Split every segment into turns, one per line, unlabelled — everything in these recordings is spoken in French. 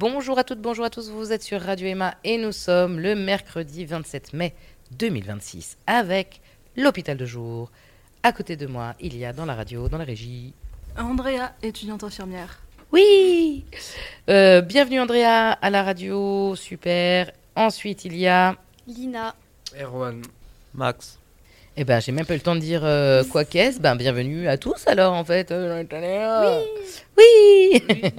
Bonjour à toutes, bonjour à tous, vous êtes sur Radio Emma et nous sommes le mercredi 27 mai 2026 avec l'hôpital de jour. À côté de moi, il y a dans la radio, dans la régie...
Andrea, étudiante infirmière.
Oui bienvenue Andrea à la radio, super. Ensuite, il y a...
Lina.
Erwan.
Max.
Eh ben, j'ai même pas eu le temps de dire quoi qu'est-ce. Ben, bienvenue à tous alors, en fait. Oui.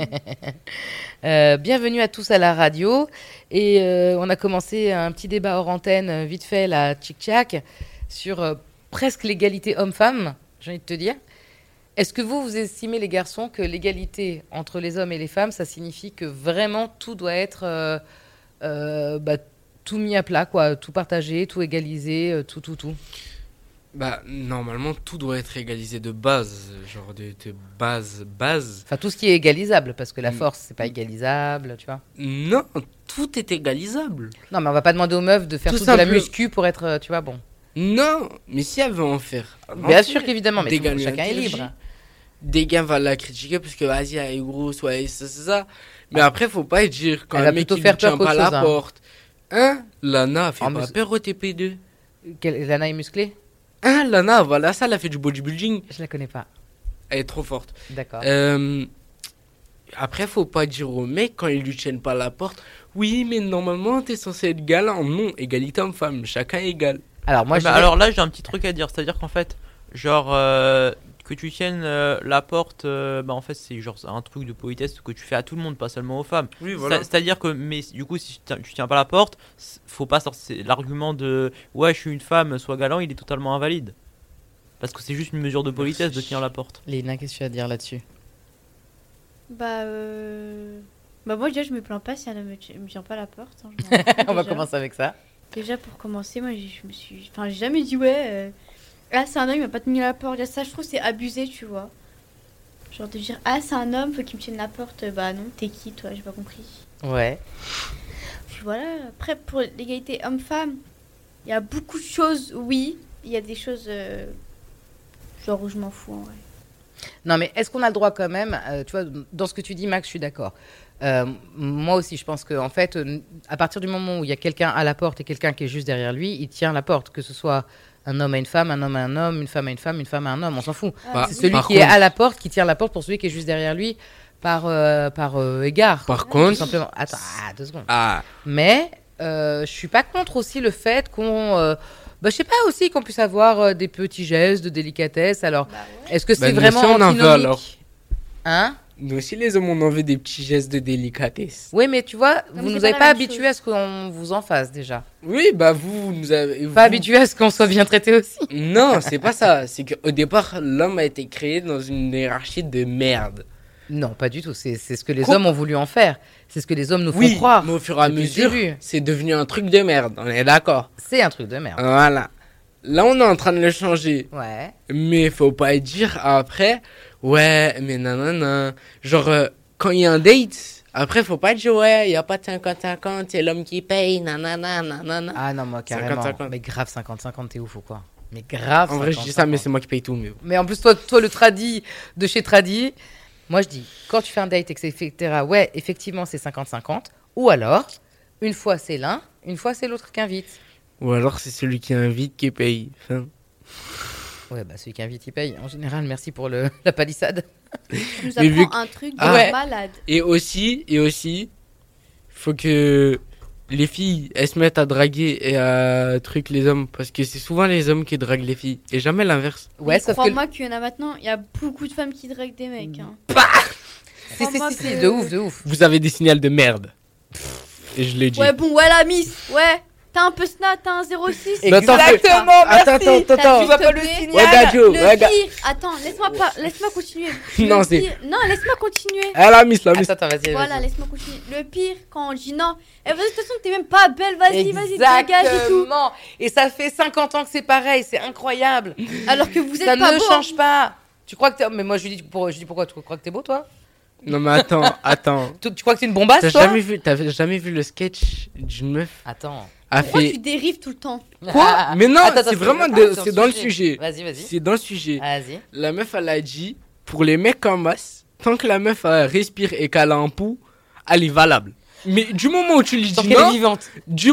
Bienvenue à tous à la radio. Et on a commencé un petit débat hors antenne, vite fait, la tchic-tchac, sur presque l'égalité homme-femme, j'ai envie de te dire. Est-ce que vous estimez, les garçons, que l'égalité entre les hommes et les femmes, ça signifie que vraiment tout doit être tout mis à plat, quoi, tout partagé, tout égalisé, tout.
Bah, normalement, tout doit être égalisé de base. Genre de base.
Enfin, tout ce qui est égalisable, parce que la force, c'est pas égalisable, tu vois.
Non, tout est égalisable.
Non, mais on va pas demander aux meufs de faire
Tout
toute de la
simple.
muscu pour être, tu vois, bon.
Non, mais si elle veut en faire.
Bien sûr qu'évidemment, mais
Des
tout le monde,
gars
chacun est
l'interdit.
libre.
Des gars vont la critiquer parce que vas-y, elle est grosse, ouais, ça. Mais après, faut pas dire quand
Elle
un
va
mec
plutôt
qui
faire
lui tient
peur
pas
qu'autre
la
chose, hein.
porte. Hein, Lana, fait
Oh,
pas
mais
peur au TP2.
Lana est musclée?
Hein, Lana, voilà, ça, elle a fait du bodybuilding.
Je la connais pas.
Elle est trop forte.
D'accord.
Après, faut pas dire aux mecs quand ils lui tiennent pas la porte. Oui, mais normalement, t'es censé être galant. Non, égalité homme-femme, chacun est égal.
Alors, moi, je dirais-
Alors là, j'ai un petit truc à dire. C'est-à-dire qu'en fait, genre, que tu tiennes la porte, en fait, c'est genre un truc de politesse que tu fais à tout le monde, pas seulement aux femmes.
Oui,
C'est-à-dire que, mais du coup, si tu tiens pas la porte, faut pas sortir l'argument de ouais, je suis une femme, sois galant, il est totalement invalide. Parce que c'est juste une mesure de politesse de tenir la porte.
Léna, qu'est-ce que tu as à dire là-dessus?
Bah moi déjà je me plains pas si un homme me tient pas la porte. Hein, je m'en fous,
On va
déjà.
commencer avec ça.
Déjà pour commencer, moi j'ai jamais dit ouais. Ah c'est un homme il m'a pas tenu la porte. Déjà, ça je trouve c'est abusé tu vois. Genre de dire ah c'est un homme faut qu'il me tienne la porte. Bah non t'es qui toi j'ai pas compris.
Ouais.
Puis voilà après pour l'égalité homme-femme, il y a beaucoup de choses oui. Il y a des choses genre où je m'en fous en vrai.
Non, mais est-ce qu'on a le droit quand même, tu vois, dans ce que tu dis, Max, je suis d'accord. Moi aussi, je pense qu'en fait, à partir du moment où il y a quelqu'un à la porte et quelqu'un qui est juste derrière lui, il tient la porte, que ce soit un homme à une femme, un homme à un homme, une femme à une femme, une femme à un homme, on s'en fout.
Bah,
C'est celui
par
qui est
contre-
à la porte qui tient la porte pour celui qui est juste derrière lui par égard.
Par
Tout
contre,
simplement. Attends, 2 secondes.
ah,
Mais je suis pas contre aussi le fait qu'on... je sais pas aussi qu'on puisse avoir des petits gestes de délicatesse. Alors,
Bah ouais.
est-ce que c'est
nous
vraiment
aussi, on en veut,
antinomique
alors.
Hein?
nous aussi les hommes, on en veut des petits gestes de délicatesse.
Oui, mais tu vois,
mais
vous
c'est
nous
pas
avez
la
pas
même
habitués
chose.
à ce qu'on vous en fasse déjà.
Oui, bah vous nous avez...
Pas habitués à ce qu'on soit bien traité aussi.
Non, c'est pas ça. C'est qu'au départ, l'homme a été créé dans une hiérarchie de merde.
Non, pas du tout. C'est ce que les
Quoi
hommes ont voulu en faire. C'est ce que les hommes nous font
Oui,
croire.
mais au fur et à
depuis le
mesure,
début.
c'est devenu un truc de merde. On est d'accord.
C'est un truc de merde.
Voilà. Là, on est en train de le changer.
Ouais.
Mais faut pas dire après, ouais, mais nanana. Genre, quand il y a un date, après, faut pas dire, ouais, il y a pas de 50-50, c'est l'homme qui paye, nanana, nanana.
Ah non, moi, carrément.
50-50.
Mais grave 50-50, t'es ouf ou quoi? Mais grave.
En vrai, je dis ça, mais c'est moi qui paye tout. Mais...
Mais en plus, toi, le tradi de chez Tradi, moi je dis, quand tu fais un date, etc., ouais, effectivement, c'est 50-50. Ou alors, une fois c'est l'un, une fois c'est l'autre qui invite.
Ou alors, c'est celui qui invite qui paye. Enfin,
Ouais, bah celui qui invite, il paye. En général, merci pour la palissade.
Tu nous
Mais vu
apprends un truc de
Ah.
malade.
Et aussi, faut que les filles, elles se mettent à draguer et à truc les hommes. Parce que c'est souvent les hommes qui draguent les filles. Et jamais l'inverse.
Ouais,
Mais
sauf que...
crois-moi qu'il y en a maintenant, il y a beaucoup de femmes qui draguent des mecs. Hein.
Si,
Crois-moi
si,
que-
de ouf, de ouf.
Vous avez des signaux de merde. Et je l'ai dit.
Ouais, bon, ouais, la miss, ouais. T'as un peu snap, t'as un 06.
Mais attends,
Exactement,
Attends,
merci.
attends.
Tu vois pas le
S'il te plaît.
signal.
Ouais, Gadio,
Le
ouais,
pire, attends, laisse-moi continuer. Le
Non, c'est-
pire- Non, laisse-moi continuer.
Ah, la miss, la miss.
Attends, vas-y,
Voilà,
vas-y.
laisse-moi continuer. Le pire, quand on dit non, eh, vas-y, de toute façon, t'es même pas belle, vas-y, dégage et tout.
Exactement. Et ça fait 50 ans que c'est pareil, c'est incroyable.
Alors que vous êtes
Ça
pas
ne
beau.
change pas. Tu crois que t'es... Mais moi, je dis pourquoi tu crois que t'es beau, toi?
Non, mais attends.
Tu crois que t'es une bombasse,
T'as
toi?
jamais vu le sketch d'une meuf
Attends.
a
Pourquoi
fait...
tu dérives tout le temps?
Quoi? Mais non,
Attends,
c'est vraiment c'est dans le sujet.
Vas-y.
C'est dans le sujet.
Vas-y.
La meuf, elle a dit, pour les mecs en masse, tant que la meuf elle respire et qu'elle a un pouls, elle est valable. Mais du moment où tu lui
Tant
dis
qu'elle est
non,
vivante.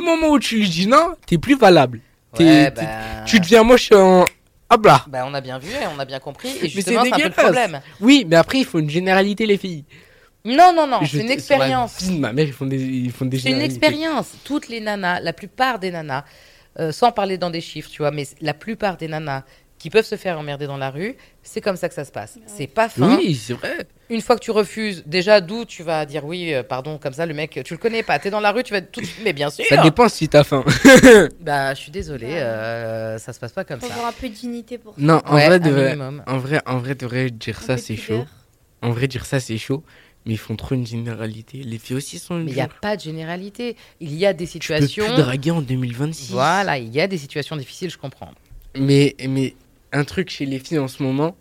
t'es plus valable.
Ouais,
Tu deviens moche en... Hop là.
Bah, on a bien vu et on a bien compris. Et
c'est
justement, c'est un peu le
dégueulasse.
problème.
Oui, mais après, il faut une généralité, les filles.
Non, non, non,
Je
c'est une
te-
expérience.
sur la vie de ma mère, ils font des
C'est une
généralités.
expérience. Toutes les nanas, la plupart des nanas, sans parler dans des chiffres, tu vois, mais la plupart des nanas qui peuvent se faire emmerder dans la rue, c'est comme ça que ça se passe. C'est pas fin.
Oui, c'est vrai.
Une fois que tu refuses, déjà d'où tu vas dire oui, pardon, comme ça, le mec, tu le connais pas, t'es dans la rue, tu vas tout. Mais bien sûr.
Ça dépend si t'as faim.
Bah, je suis désolée, ça se passe pas comme
Faut
ça.
avoir un peu de dignité pour ça.
Non, en
Ouais,
vrai,
un
de vrai,
minimum.
en vrai, de vrai, dire
Un
ça,
peu de
c'est
pudeur.
chaud. En vrai, dire ça, c'est chaud. Mais ils font trop une généralité. Les filles aussi sont
Mais il n'y a
dures.
pas de généralité. Il y a des
Tu peux
situations.
plus draguer en 2026.
Voilà, il y a des situations difficiles, je comprends.
Mais un truc chez les filles en ce moment,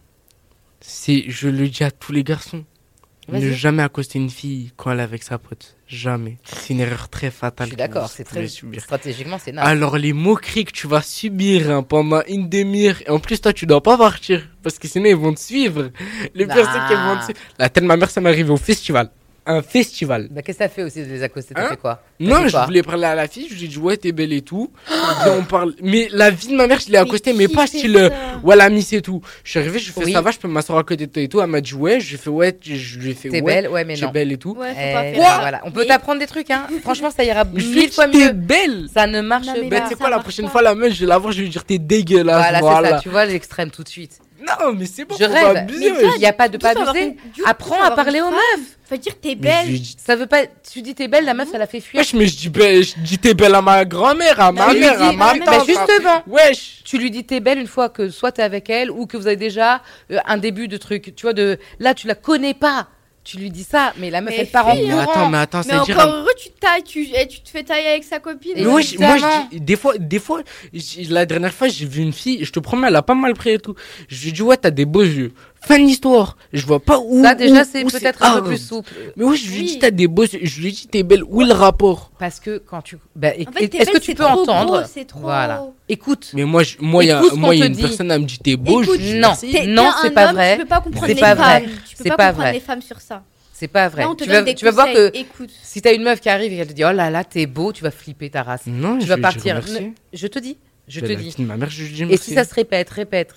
c'est, je le dis à tous les garçons, ne
Vas-y.
jamais accoster une fille quand elle est avec sa pote. Jamais. C'est une erreur très
Je
fatale.
suis
que
d'accord,
vous
c'est
pouvez
très
subir.
stratégiquement, c'est naze.
Alors les moqueries que tu vas subir hein, pendant une demi-heure, et en plus toi tu dois pas partir, parce que sinon ils vont te suivre. Les
Nah.
personnes qui vont te suivre. La telle ma mère ça m'est arrivé au festival. Un festival.
Bah, qu'est-ce que ça fait aussi de les accoster? T'as
Hein
fait quoi?
Non,
fait
je
quoi
voulais parler à la fille, je lui ai dit ouais t'es belle et tout. Et on parle. Mais la vie de ma mère je l'ai accostée, mais
qui
pas
fait
style
ça
ouais la miss et tout. Je suis arrivé, je lui ai fait
Oui.
ça va, je peux m'asseoir à côté de toi et tout. Elle m'a dit ouais, je lui ai fait ouais, je lui ai fait
T'es
ouais.
belle? Ouais, mais
T'es
non.
belle et tout.
Ouais, faut
Eh,
pas faire
bah,
ça.
voilà. On peut
Mais-
t'apprendre des trucs, hein. Franchement, ça ira
Je lui ai
mille
dit
fois
t'es
mieux.
belle.
Ça ne marche
Non, mais
pas.
Bah, tu sais
ça
quoi, la
marche
prochaine
pas.
fois, la meuf, je vais la voir, je vais lui dire t'es dégueulasse.
Voilà, c'est
Voilà.
ça. Tu vois l'extrême tout de suite.
Non, mais c'est bon,
Je
faut
rêve.
pas abuser.
Mais il n'y a pas de pas
Faut avoir
abuser.
une- du coup,
Apprends
faut
à
avoir
parler
une
aux
femme.
meufs.
Faut dire t'es
Mais je
belle.
lui dis-
Ça veut pas. Tu dis t'es belle, la meuf, ça la fait fuir.
Wesh, mais je dis t'es belle à ma grand-mère, à ma
Tu lui
mère, à
dis-
ma
mais
Bah,
tante.
justement.
Wesh.
Tu lui dis t'es belle une fois que soit t'es avec elle ou que vous avez déjà un début de truc. Tu vois, là, tu la connais pas. Tu lui dis ça, mais la meuf,
Mais
elle part en
fuis,
Mais
courant.
attends,
Mais
ça veut dire.
encore heureux, tu tailles, tu te fais tailler avec sa copine.
Et
Mais wesh, moi,
évidemment.
je dis, des fois, la dernière fois, j'ai vu une fille, je te promets, elle a pas mal pris et tout. Je lui dis, ouais, t'as des beaux yeux. Fin de l'histoire. Je vois pas où.
Ça, déjà,
où-
c'est
où
peut-être un peu
hard.
plus souple.
Mais wesh, je lui
Oui.
dis, t'as des beaux yeux. Je lui dis, t'es belle. Où est le rapport?
Parce que quand tu. Bah,
En fait, t'es
est-ce que
belle,
tu
c'est
peux
trop
entendre
beau, c'est trop-
Voilà. Écoute.
Mais moi, il y a
Écoute ce qu'on te
une
dit.
personne, elle me dit, t'es beau.
Écoute,
je dis,
non.
merci.
Non, c'est pas vrai.
Tu peux pas comprendre
C'est
les
pas
femmes.
vrai.
Tu peux
C'est
pas
pas
comprendre
vrai.
les femmes sur ça.
C'est pas vrai.
Là, on te
tu
donne des
vas voir
conseils.
que
Écoute.
si t'as une meuf qui arrive et qu'elle te dit oh là là, t'es beau, tu vas flipper ta race.
Non,
Tu
je
vas
lui dis
partir.
merci.
Je te dis. Je
De
te
la
dis.
vie de ma mère, je lui dis
Et
merci.
si ça se répète,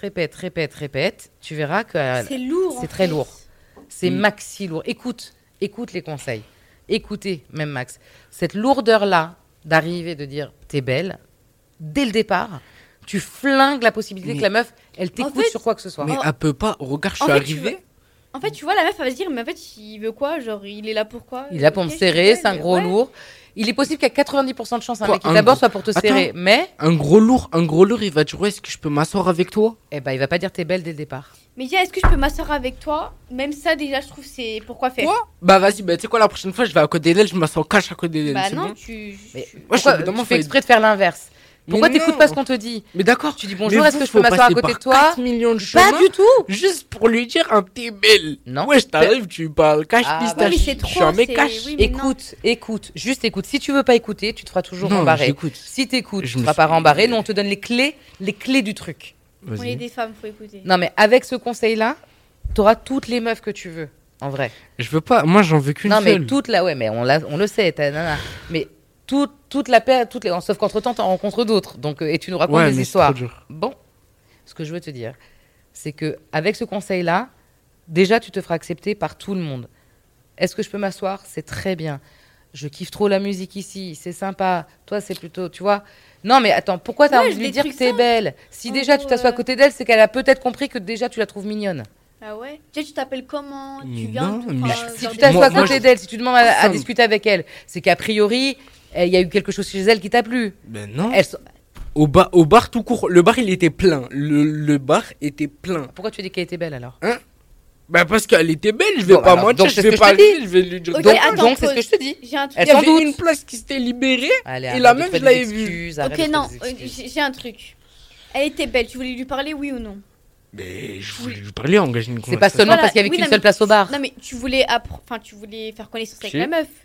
tu verras que
C'est lourd.
c'est
en
très
fait.
lourd. C'est
Mm.
maxi lourd. Écoute les conseils. Écoutez, même Max. Cette lourdeur-là d'arriver, de dire t'es belle, dès le départ, tu flingues la possibilité
Mais-
que la meuf, elle t'écoute
fait,
sur quoi que ce soit.
Mais
Oh.
elle peut pas. Regarde, je
En
suis
fait,
arrivé.
En fait, tu vois, la meuf, elle va se dire, mais en fait, il veut quoi? Genre, il est là pour quoi?
Il est là pour me
Ok, je
serrer,
suis
c'est un
belle,
gros
ouais.
lourd. Il est possible qu'il y a 90% de chance un
Quoi,
mec qui
un
d'abord
gros-
soit pour te
Attends.
serrer, mais
Un gros lourd, il va dire ouais, est-ce que je peux m'asseoir avec toi?
eh ben, il va pas dire t'es belle dès le départ.
Mais dis, est-ce que je peux m'asseoir avec toi? Même ça, déjà, je trouve, c'est pourquoi faire?
Quoi? Bah vas-y, bah tu sais quoi, la prochaine fois, je vais à côté d'elle, je m'assois cache à côté d'elle.
Bah
c'est
non,
bon
tu.
Mais
tu-
Moi, je
pourquoi,
suis évidemment
tu fais
fait-
exprès de faire l'inverse. Pourquoi
Mais
t'écoutes
non.
pas ce qu'on te dit?
Mais d'accord.
Tu dis
Mais
bonjour, est-ce
vous,
que je
faut
peux m'asseoir à
passer
côté de
par
toi?
4 millions de
Pas
chemins
du tout.
juste pour lui dire un t'es belle.
Non.
Ouais, je t'arrive, tu parles cache
Ah,
pistache.
bah
oui, mais c'est
Je suis
trop,
un mec
c'est-
cache.
oui, mais non.
Juste écoute. Si tu veux pas écouter, tu te feras toujours
Non,
rembarrer.
j'écoute.
Si t'écoutes,
Je
tu ne
me
seras pas
suis-
rembarré. Nous, on te donne les clés du truc.
On est
Vas-y.
des femmes, faut écouter.
Non, mais avec ce conseil-là, t'auras toutes les meufs que tu veux, en vrai.
Je veux pas, moi j'en veux qu'une
Non, mais
seule.
toute la, ouais, mais on le sait, nana. Mais toute la paire, sauf qu'entre-temps, t'en rencontres d'autres. Donc, et tu nous racontes
Ouais,
des
mais c'est
histoires.
trop dur.
Bon, ce que je veux te dire, c'est que avec ce conseil-là, déjà, tu te feras accepter par tout le monde. Est-ce que je peux m'asseoir? C'est très bien. Je kiffe trop la musique ici, c'est sympa. Toi, c'est plutôt, tu vois. Non, mais attends, pourquoi t'as
Ouais,
envie de
des
lui dire
trucs
que t'es
simples.
belle? Si
En
déjà
gros,
tu t'assois à côté d'elle, c'est qu'elle a peut-être compris que déjà tu la trouves mignonne.
Ah ouais? Déjà, tu t'appelles comment?
Mais
Tu viens?
non,
tout-
mais
enfin,
Si
genre
tu
des-
t'assois à
Moi,
côté
je-
d'elle, si tu demandes à
Simple.
discuter avec elle, c'est qu'a priori, il y a eu quelque chose chez elle qui t'a plu.
Ben non.
Elle so-
Au bar tout court, le bar il était plein. Le bar était plein.
Pourquoi tu dis qu'elle était belle alors?
Bah parce qu'elle était belle, je vais
Bon,
pas
alors,
mentir,
donc
je
c'est ce
vais
que je
pas
te dis.
rire, je vais lui dire.
Ok,
Donc,
attends,
donc, c'est ce
pause.
que je te dis.
J'ai un truc.
Elle
Il y
sans
avait
doute.
une place qui s'était libérée.
Allez,
Et
arrête
la
de
meuf,
trouver
je l'avais
des
vue.
excuses, arrête
Ok,
de
non,
trouver des excuses.
j'ai un truc. Elle était belle, tu voulais lui parler, oui ou non?
Mais je voulais lui parler, engager une
C'est pas
conversation.
seulement
Voilà,
parce qu'il y avait
oui,
qu'une
non,
seule
mais-
place au bar.
Non, mais tu voulais, tu voulais faire connaissance avec
Si.
la meuf.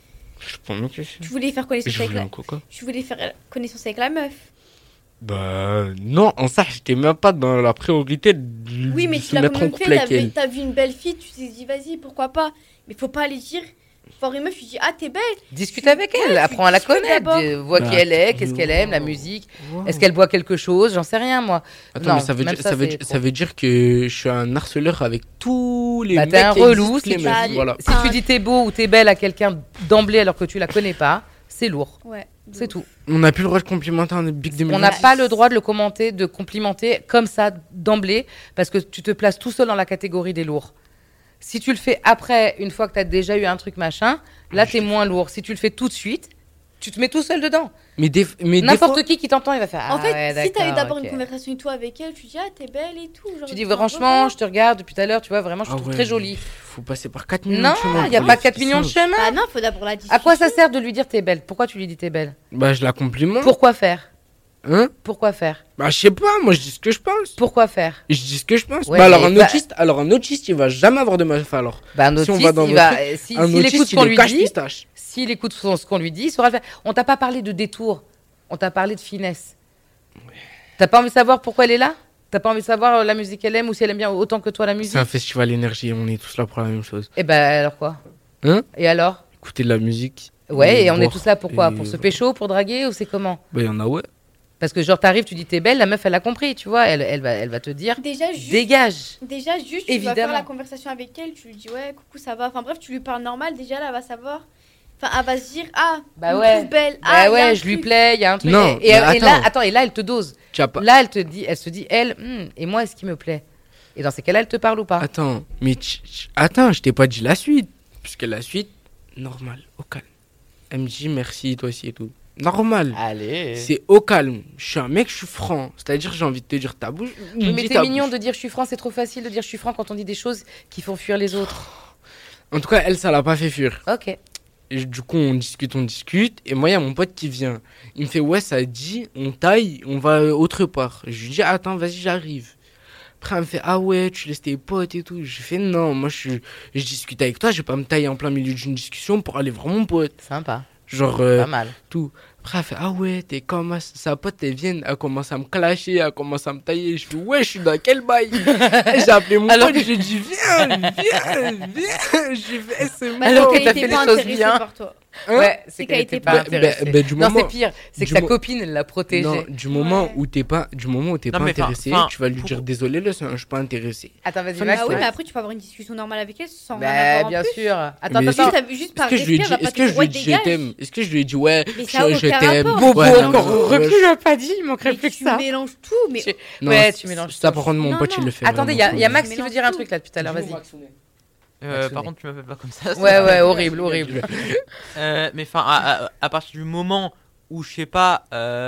Je pense que c'est-
Tu voulais faire connaissance
Je
avec
voulais
la...
un coca.
Tu voulais faire connaissance avec la meuf.
Bah non, en ça, j'étais même pas dans la priorité de
Oui, mais
se
tu l'as
mettre
quand
en
même
couple
fait,
avec elle.
t'as vu une belle fille, tu t'es dit vas-y, pourquoi pas. Mais faut pas aller dire voir une meuf, tu dis ah t'es belle.
Discute avec elle,
Ouais,
apprends à la
discute
connaître,
d'abord.
vois qui elle est, qu'est-ce qu'elle aime, la musique, est-ce qu'elle boit quelque chose, j'en sais rien moi.
Attends,
Non,
mais ça veut,
même
dire,
ça,
ça, veut,
c'est
ça
trop.
veut dire que je suis un harceleur avec tous les
Bah,
mecs
t'es un
qui
relou
existent,
si
les
tu
meufs,
dis-
voilà.
Si tu dis t'es beau ou t'es belle à quelqu'un d'emblée alors que tu la connais pas, c'est lourd,
Ouais.
c'est tout.
On n'a plus le droit de complimenter un Big 2020.
On n'a pas le droit de le commenter, de complimenter comme ça d'emblée parce que tu te places tout seul dans la catégorie des lourds. Si tu le fais après, une fois que tu as déjà eu un truc machin, là t'es moins lourd. Si tu le fais tout de suite, tu te mets tout seul dedans.
Mais des fois,
N'importe qui t'entend, il va faire
En
ah
fait,
ouais,
si t'as eu
d'accord,
d'abord
ok.
une conversation et tout avec elle, tu dis ah t'es belle et tout. Genre,
Tu dis
enfin,
franchement,
voilà.
je te regarde depuis tout à l'heure, tu vois, vraiment, je te
Ah
trouve
ouais,
très jolie.
faut passer par 4 millions
Non,
de chemins.
il n'y a
pour
pas
les
4 millions de
discussions.
chemins.
Ah non, faut d'abord la discussion.
À quoi ça sert de lui dire t'es belle? Pourquoi tu lui dis t'es belle?
Bah, je la complimente.
Pourquoi faire?
Hein?
Pourquoi faire?
Bah, je sais pas, moi je dis ce que je pense.
Pourquoi faire?
Je dis ce que je pense.
Ouais,
bah, alors
mais
un autiste, il va jamais avoir de meuf alors.
Bah, un
Si on
autiste,
va dans
il va,
votre
si,
un
s'il écoute
autiste,
ce qu'on
il est
lui
cache
dit,
pistache.
s'il écoute ce qu'on lui dit, il saura le faire. On t'a pas parlé de détour, on t'a parlé de finesse. T'as pas envie de savoir pourquoi elle est là? T'as pas envie de savoir la musique qu'elle aime ou si elle aime bien autant que toi la musique?
C'est un festival énergie, on est tous là pour la même chose.
Et ben alors quoi?
Hein?
Et alors?
Écouter de la musique.
Ouais, et on est
boire,
tous là pour quoi?
et
Pour se
voilà.
pécho, pour draguer ou c'est comment?
Bah, il y en a, ouais.
Parce que genre t'arrives, tu dis t'es belle, la meuf elle a compris, tu vois, elle va te dire
Déjà juste,
dégage.
tu vas faire
Évidemment.
la conversation avec elle, tu lui dis ouais coucou ça va. Enfin bref, tu lui parles normal, déjà là elle va savoir. Enfin elle va se dire ah
Bah
je me
ouais.
trouve belle.
Bah
Ah, y a un
ouais, je lui
truc.
plais, il y a un truc.
Non,
et
mais
là,
attends.
et là elle te dose.
Tu as pas.
Là elle se dit elle, et moi est-ce qu'il me plaît? Et dans ces cas-là, elle te parle ou pas?
Attends, mais attends, je t'ai pas dit la suite. Puisque la suite, normal, au calme. Elle me dit merci, toi aussi et tout. Normal.
Allez.
C'est au calme. Je suis un mec, je suis franc. C'est-à-dire, j'ai envie de te dire ta bouche.
Oui, mais
dis
c'est
ta
mignon
bouche.
de dire je suis franc, c'est trop facile de dire je suis franc quand on dit des choses qui font fuir les autres.
En tout cas, elle, ça l'a pas fait fuir.
Ok.
Et du coup, on discute. Et moi, il y a mon pote qui vient. Il me fait, ouais, ça dit, on taille, on va autre part. Je lui dis, attends, vas-y, j'arrive. Après, elle me fait, ah ouais, tu laisses tes potes et tout. Je fais, non, moi, je discute avec toi, je vais pas me tailler en plein milieu d'une discussion pour aller voir mon pote.
Sympa.
Genre,
Pas mal.
tout. Après, elle fait, ah ouais, t'es comme sa pote, elle vient, elle commence à me clasher, elle commence à me tailler. Je fais, ouais, je suis dans quel bail? J'ai appelé mon
Alors
pote, je lui ai dit, viens. J'ai fait, c'est
Bah,
Alors
c'est
que
qu'elle
t'as
était
fait les
pas
choses
intéressée
bien.
par toi.
Hein?
Ouais, c'est
C'est
qu'elle
qu'elle
était
était
pas
pas-
intéressée.
du
Non,
moment-
c'est pire. C'est que
du
sa
mo-
copine, elle l'a protégée.
Non, du moment
Ouais.
où t'es pas
Non, mais
intéressé,
enfin,
tu vas lui
pour-
dire désolé, là, je suis pas intéressé.
Attends, vas-y,
Enfin,
Max.
Ah oui,
ouais.
mais après tu peux avoir une discussion normale avec elle sans rien
Bah,
avoir en
bien
plus.
sûr. Attends,
Mais
attends.
Juste par
Est-ce que je lui ai
respect,
dit,
elle va
est-ce
pas
que
te
je lui ai
dire,
dit
ouais,
je t'aime? Est-ce que je lui ai dit ouais,
Mais ça a
je
aucun
t'aime?
rapport.
Bobo,
Ouais,
encore
non,
recul,
ouais,
j'ai pas dit, il manquerait
Mais
plus que
tu
ça.
mélanges tout, mais
Tu-
non,
Ouais, tu mélanges
ça
tout.
par contre mon
Non,
pote il
non.
le fait.
Attendez, il y
vraiment,
a
tout.
Max
Je
qui veut
mélange
dire un
tout.
truc là depuis tout à l'heure, vas-y.
Par contre, tu m'appelles pas comme ça.
Ouais, ouais, horrible, horrible.
Mais enfin, à partir du moment où, je sais pas,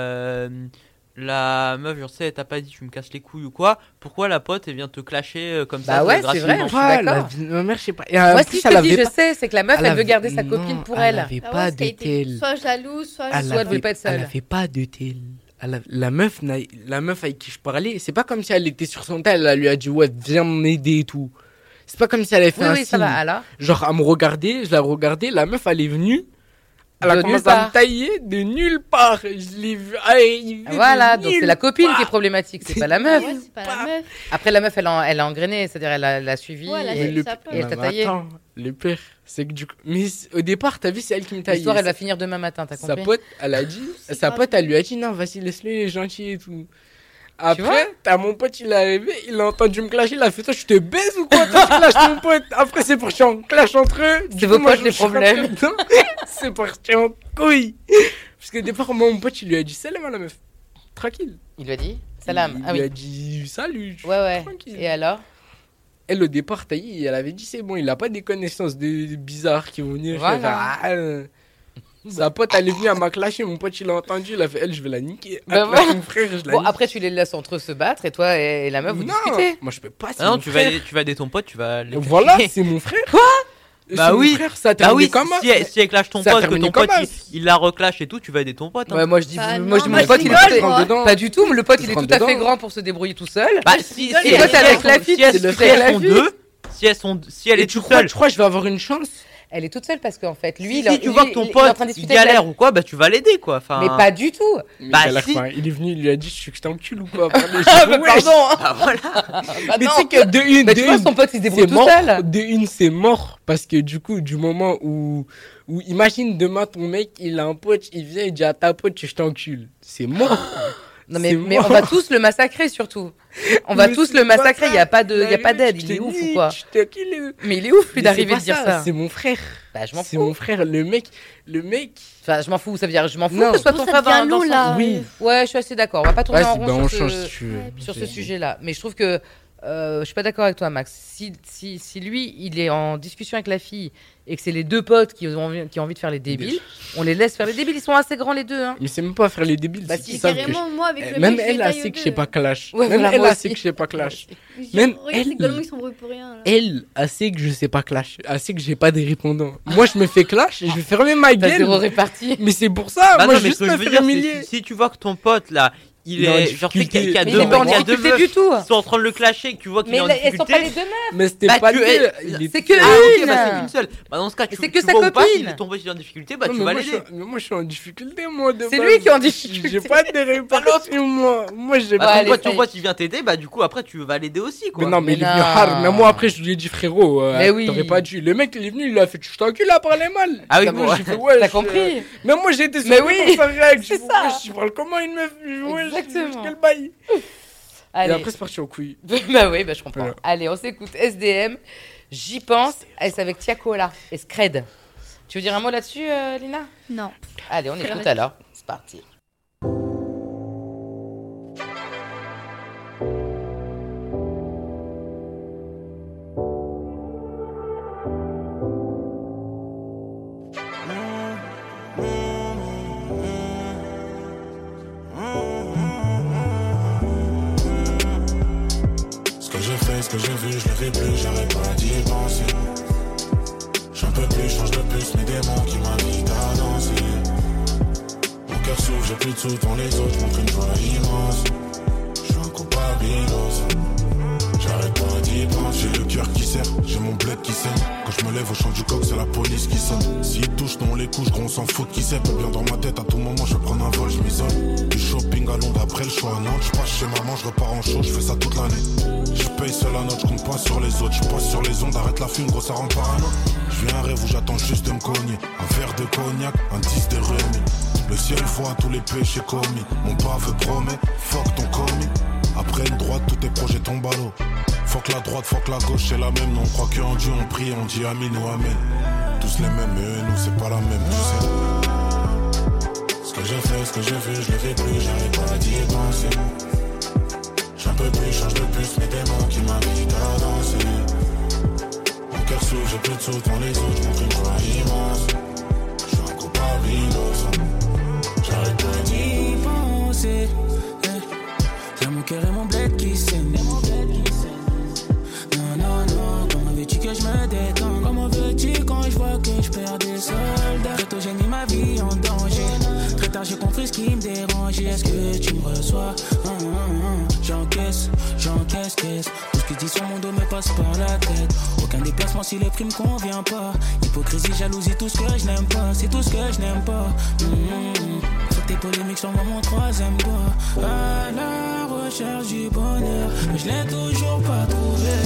la meuf, je sais, elle t'a pas dit tu me casses les couilles ou quoi, pourquoi la pote, elle vient te clasher comme
Bah
ça
ouais, c'est
gratuitement
vrai, je suis
Ouais,
d'accord.
ma mère, je sais pas. Et
Moi,
en
si
plus,
je
elle
te dis,
avait
je
pas-
sais, c'est que la meuf, elle veut
avait-
garder sa
non,
copine pour
Elle
elle.
avait
Ah ouais,
pas
parce
de
qu'elle était
tel.
soit jalouse, soit
Elle
Soit elle veut
avait-
pas être
Elle
seule.
avait pas de tel. La meuf avec qui je parlais, c'est pas comme si elle était sur son tel, elle lui a dit ouais, viens m'aider et tout. C'est pas comme si elle avait fait
Oui,
un
oui, ça
signe.
va, alors.
Genre à me regarder, je la regardais, la meuf elle est venue, elle
De
a
nulle
commencé à
part.
me tailler de nulle part. Je l'ai vu arriver de
Voilà, donc c'est
nulle
la copine qui est
part.
problématique, c'est pas la
Ah
meuf.
ouais, c'est pas la meuf.
Après, la meuf, elle a engrainé, c'est-à-dire elle a suivi.
Ouais, elle a
et-
suivi sa pote.
et elle t'a
Mais
taillé.
attends, le pire, c'est que du coup. Mais au départ, t'as vu, c'est elle qui me taillait.
L'histoire, elle va finir demain matin, t'as
Sa
compris?
pote, elle a dit,
C'est
sa
grave.
pote, elle lui a dit non, vas-y, laisse-le, il est gentil et tout.
vois
Après, t'as mon pote, il est arrivé, il a entendu me clasher, il a fait toi, je te baise ou quoi? Toi, tu clashes mon pote. Après, c'est parti en clash entre eux. Du
C'est
coup,
vos
moi,
potes
je
les
suis rentré
problèmes.
dedans. C'est parti en couille. Parce que au départ, moi, mon pote, il lui a dit salam à la meuf. Tranquille.
Il lui a dit salam.
Il
Ah
lui
oui.
a dit salut.
Ouais, ouais.
Tranquille.
Et alors?
Elle, au départ, taillée, elle avait dit c'est bon, il a pas des connaissances de bizarres qui vont venir.
Voilà.
Je vais faire, sa pote, elle est venue, elle m'a clashé, mon pote, il a entendu, il a fait, elle, je vais la niquer.
Bah
Après,
voilà.
mon frère, je la
Bon,
nique.
après, tu les laisses entre eux se battre et toi et la meuf, vous
Non,
discutez.
moi, je peux pas, c'est
Ah non,
mon frère.
tu vas aider ton pote, tu vas les
Voilà,
clasher.
c'est mon frère.
Bah
C'est mon
oui.
frère, ça a
Bah
terminé
oui,
comment
si elle clash ton
Ça a
pote, que
terminé
ton pote
comment
il la reclash et tout, tu vas aider ton pote. Hein.
Ouais, moi je dis,
Bah
moi je dis
non,
mon
moi,
pote,
je
il
rigole,
est
moi.
dedans.
pas du tout, mais le pote il est
Je
tout à fait
rentre
grand pour se débrouiller tout seul.
Bah, si
rigole,
si
il
elles
y a-
sont-
avec la fille,
si elles
tu discutes
si elles
avec
sont
la fille.
deux, si elle
Et
est
tu
toute
crois,
seule.
tu crois que je vais avoir une chance
Elle est toute seule parce qu'en fait, lui,
si tu vois que ton
il est en
pote
train de
il
discuter avec
galère ou quoi, bah tu vas l'aider quoi. Enfin,
Mais pas du tout.
Mais
Bah,
galère
si.
pas. Il est venu, il lui a dit, je suis que je t'encule ou quoi. Pardon,
Ah, bah,
wesh.
pardon.
Ah voilà.
Bah,
Mais
non.
tu sais que de une,
Bah, tu vois, son pote, il se débrouille
c'est
tout
mort.
seul.
De une, c'est mort. Parce que du coup, du moment où imagine demain ton mec, il a un pote, il vient, il dit à ta pote, je t'encule. C'est mort.
Non, mais
C'est
on
mort.
va tous le massacrer, surtout. On va
Mais
tous
c'est
le
pas
massacrer.
ça.
Il n'y a pas d'aide.
Je
Il est
te
ouf
dis,
ou quoi?
Je t'encule.
Mais il est ouf, lui,
Mais
d'arriver
c'est
de dire
pas
ça.
C'est mon frère.
Bah, je m'en
C'est
fous.
mon frère. Le mec.
Enfin, je m'en fous. Ça veut dire, je m'en fous
Non.
que ce soit
Bon,
ton
ça
frère dans
devient
dans
long,
le
là.
sens-
Oui.
Ouais, je suis assez d'accord. On va pas tourner en
Vas-y, bah,
rond
on
sur
change
ce,
si tu veux.
sur ce sujet-là. Mais je trouve que je suis pas d'accord avec toi, Max. Si lui, il est en discussion avec la fille et que c'est les deux potes qui ont envie de faire les débiles, on les laisse faire les débiles. Ils sont assez grands, les deux. Hein.
Mais c'est même pas faire les débiles.
Bah,
c'est
si,
qu'ils
C'est
savent que
carrément, moi, avec le
même
mec, je
elle
les
a
taille
sait
aux
que je sais
deux.
pas clash.
Ouais,
Même
voilà,
elle
moi
a
aussi.
sait que je sais pas clash.
Je-
Même
regarde, ces
elle-
golemons, ils s'embrouillent pour rien. Là.
Elle a sait que je sais pas clash. Elle sait que j'ai pas des répondants. Moi, je me fais clash et je vais fermer ma
T'as zéro
gueule.
réparti.
Mais c'est pour ça.
Bah
moi,
non, mais
juste
ce que je
me
veux
faire
dire,
humilier.
c'est si tu vois que ton pote là, il
Il est en
est genre tu sais qu'il y a
Mais
deux
il est pas en
il y a deux
difficulté
meufs
du tout.
qui sont en train de le clasher, que tu vois qu'il
Mais
est en
elles sont pas les
difficulté.
deux meufs.
Mais c'était
Bah,
pas
tu
deux.
es-
Il est-
C'est que
Ah ok,
une.
bah c'est une seule. Bah dans ce cas,
Mais
tu,
c'est que
tu
sa
vois ou pas,
copine.
si ton pote il est en difficulté, bah
Non,
tu
mais
vas
moi, je
l'aider.
suis- mais moi, je suis en difficulté, moi. de
C'est
base.
lui qui est en difficulté.
J'ai pas de répartie, moi. Moi, j'ai
Ouais,
Bah,
pas.
allez,
ton pote,
ça y est.
il vient t'aider, bah du coup après tu vas l'aider aussi quoi.
Mais non, mais il est
Mais
venu
non.
hard. Même moi, après, je lui ai dit, frérot,
Mais oui.
t'aurais pas dû. Le mec, il est venu, il a fait, je t'encule à parler mal.
Ah oui,
Moi,
bon,
j'ai fait, ouais.
T'as compris.
Même moi, j'ai été
Mais
surpris
oui.
pour sa réaction.
C'est ça.
Je parle comment une meuf. Ouais,
Exactement.
quel bail. Et
Allez.
après, c'est parti en couille.
Bah oui, bah je comprends.
Voilà.
Allez, on s'écoute SDM. J'y pense. Et c'est avec Tiakola et Scred. Tu veux dire un mot là-dessus, Lina?
Non.
Allez, on
Très
écoute
bien.
alors. C'est parti.
Ce que j'ai fait, ce que j'ai vu, je le fais plus, j'arrête pas d'y penser. J'en peux plus, change de plus, mes démons qui m'invitent à danser. Mon cœur s'ouvre, j'ai plus de sous devant les autres, montre une joie immense. Je suis un coupable innocent. J'arrête pas d'y penser, j'ai le cœur qui serre, j'ai mon bled qui saigne. Quand je me lève au champ du coq, c'est la police qui sonne. S'ils touchent dans les couches, gros, on s'en fout qui sait. Peu bien dans ma tête, à tout moment, je vais prendre un vol, je m'isole. Du shopping à Londres, après le choix à Nantes. Je passe chez maman, je repars en show, je fais ça toute l'année. Je paye seul la note, je compte pas sur les autres. Je passe sur les ondes, arrête la fume, gros, ça rend parano. Je vis un rêve où j'attends juste de me cogner. Un verre de cognac, un 10 de Rémi. Le ciel voit tous les péchés commis. Mon baveux promet, fuck ton commis. Après une droite, tous tes projets tombent à l'eau. Fuck la droite, fuck la gauche, c'est la même. Non, on croit qu'en Dieu on prie, on dit amin ou amen. Tous les mêmes, mais nous c'est pas la même, tu sais. Ce que j'ai fait, ce que j'ai vu, je le fais plus, j'arrête pas d'y penser. J'en peux plus, change de plus, mes démons qui m'invitent à danser. Mon cœur s'ouvre, j'ai plus de sous devant les autres, montre une joie immense. Je suis un coupable innocent. J'arrête pas d'y penser.
Y'a mon cœur et mon bled qui saigne. Non, non, non, comment veux-tu que je me détende? Comment veux-tu quand je vois que je perds des soldats? Très tôt j'ai mis ma vie en danger. Très tard j'ai compris ce qui me dérangeait. Est-ce que tu me reçois? J'encaisse, caisse. Tout ce que dit sur mon dos me passe par la tête. Aucun déplacement si le prix me convient pas. Hypocrisie, jalousie, tout ce que je n'aime pas. C'est tout ce que je n'aime pas. Faut que tes polémiques sur moi mon troisième doigt. À la recherche du bonheur, mais je l'ai toujours pas trouvé.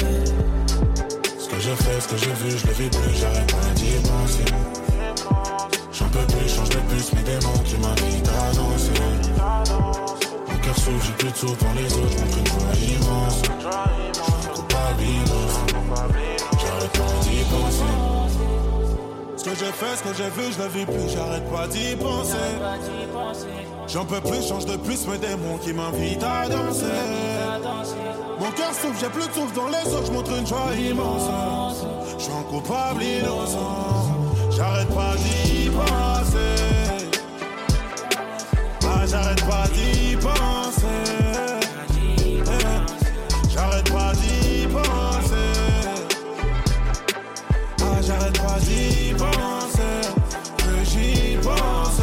Ce que j'ai fait, ce que j'ai vu, je le vis plus, j'arrête pas d'y penser. J'en peux plus, change de plus, mes démons qui m'invitent à danser. Mon cœur s'ouvre, j'ai plus de sous devant les autres, montre une joie immense. Je suis un coupable innocent. J'arrête pas d'y penser. Ce que j'ai fait, ce que j'ai vu, je le vis plus, j'arrête pas d'y penser. J'en peux plus, change de plus, mes démons qui m'invitent à danser. Mon cœur s'ouvre, j'ai plus de souffle dans les autres, je montre une joie immense. Je suis un coupable innocent. J'arrête pas d'y penser. Ah, j'arrête pas d'y penser. J'arrête pas d'y penser. Ah, j'arrête pas d'y penser. Que j'y pense.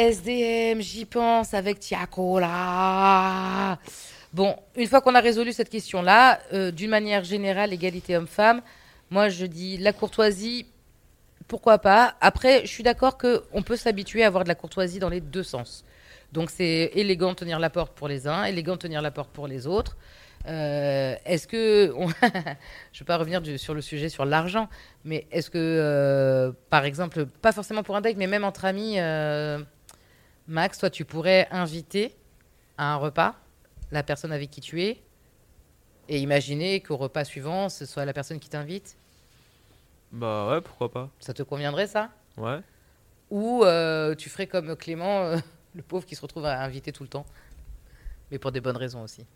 SDM, j'y pense avec Tiako là. Bon, une fois qu'on a résolu cette question-là, d'une manière générale, égalité homme-femme, moi je dis la courtoisie, pourquoi pas. Après, je suis d'accord qu'on peut s'habituer à avoir de la courtoisie dans les deux sens. Donc c'est élégant de tenir la porte pour les uns, élégant de tenir la porte pour les autres. Est-ce que... je ne vais pas revenir sur le sujet sur l'argent, mais est-ce que, par exemple, pas forcément pour un date, mais même entre amis, Max, toi tu pourrais inviter à un repas la personne avec qui tu es et imaginer qu'au repas suivant, ce soit la personne qui t'invite?
Bah ouais, pourquoi pas.
Ça te conviendrait, ça?
Ouais.
Ou tu ferais comme Clément, le pauvre qui se retrouve à inviter tout le temps, mais pour des bonnes raisons aussi.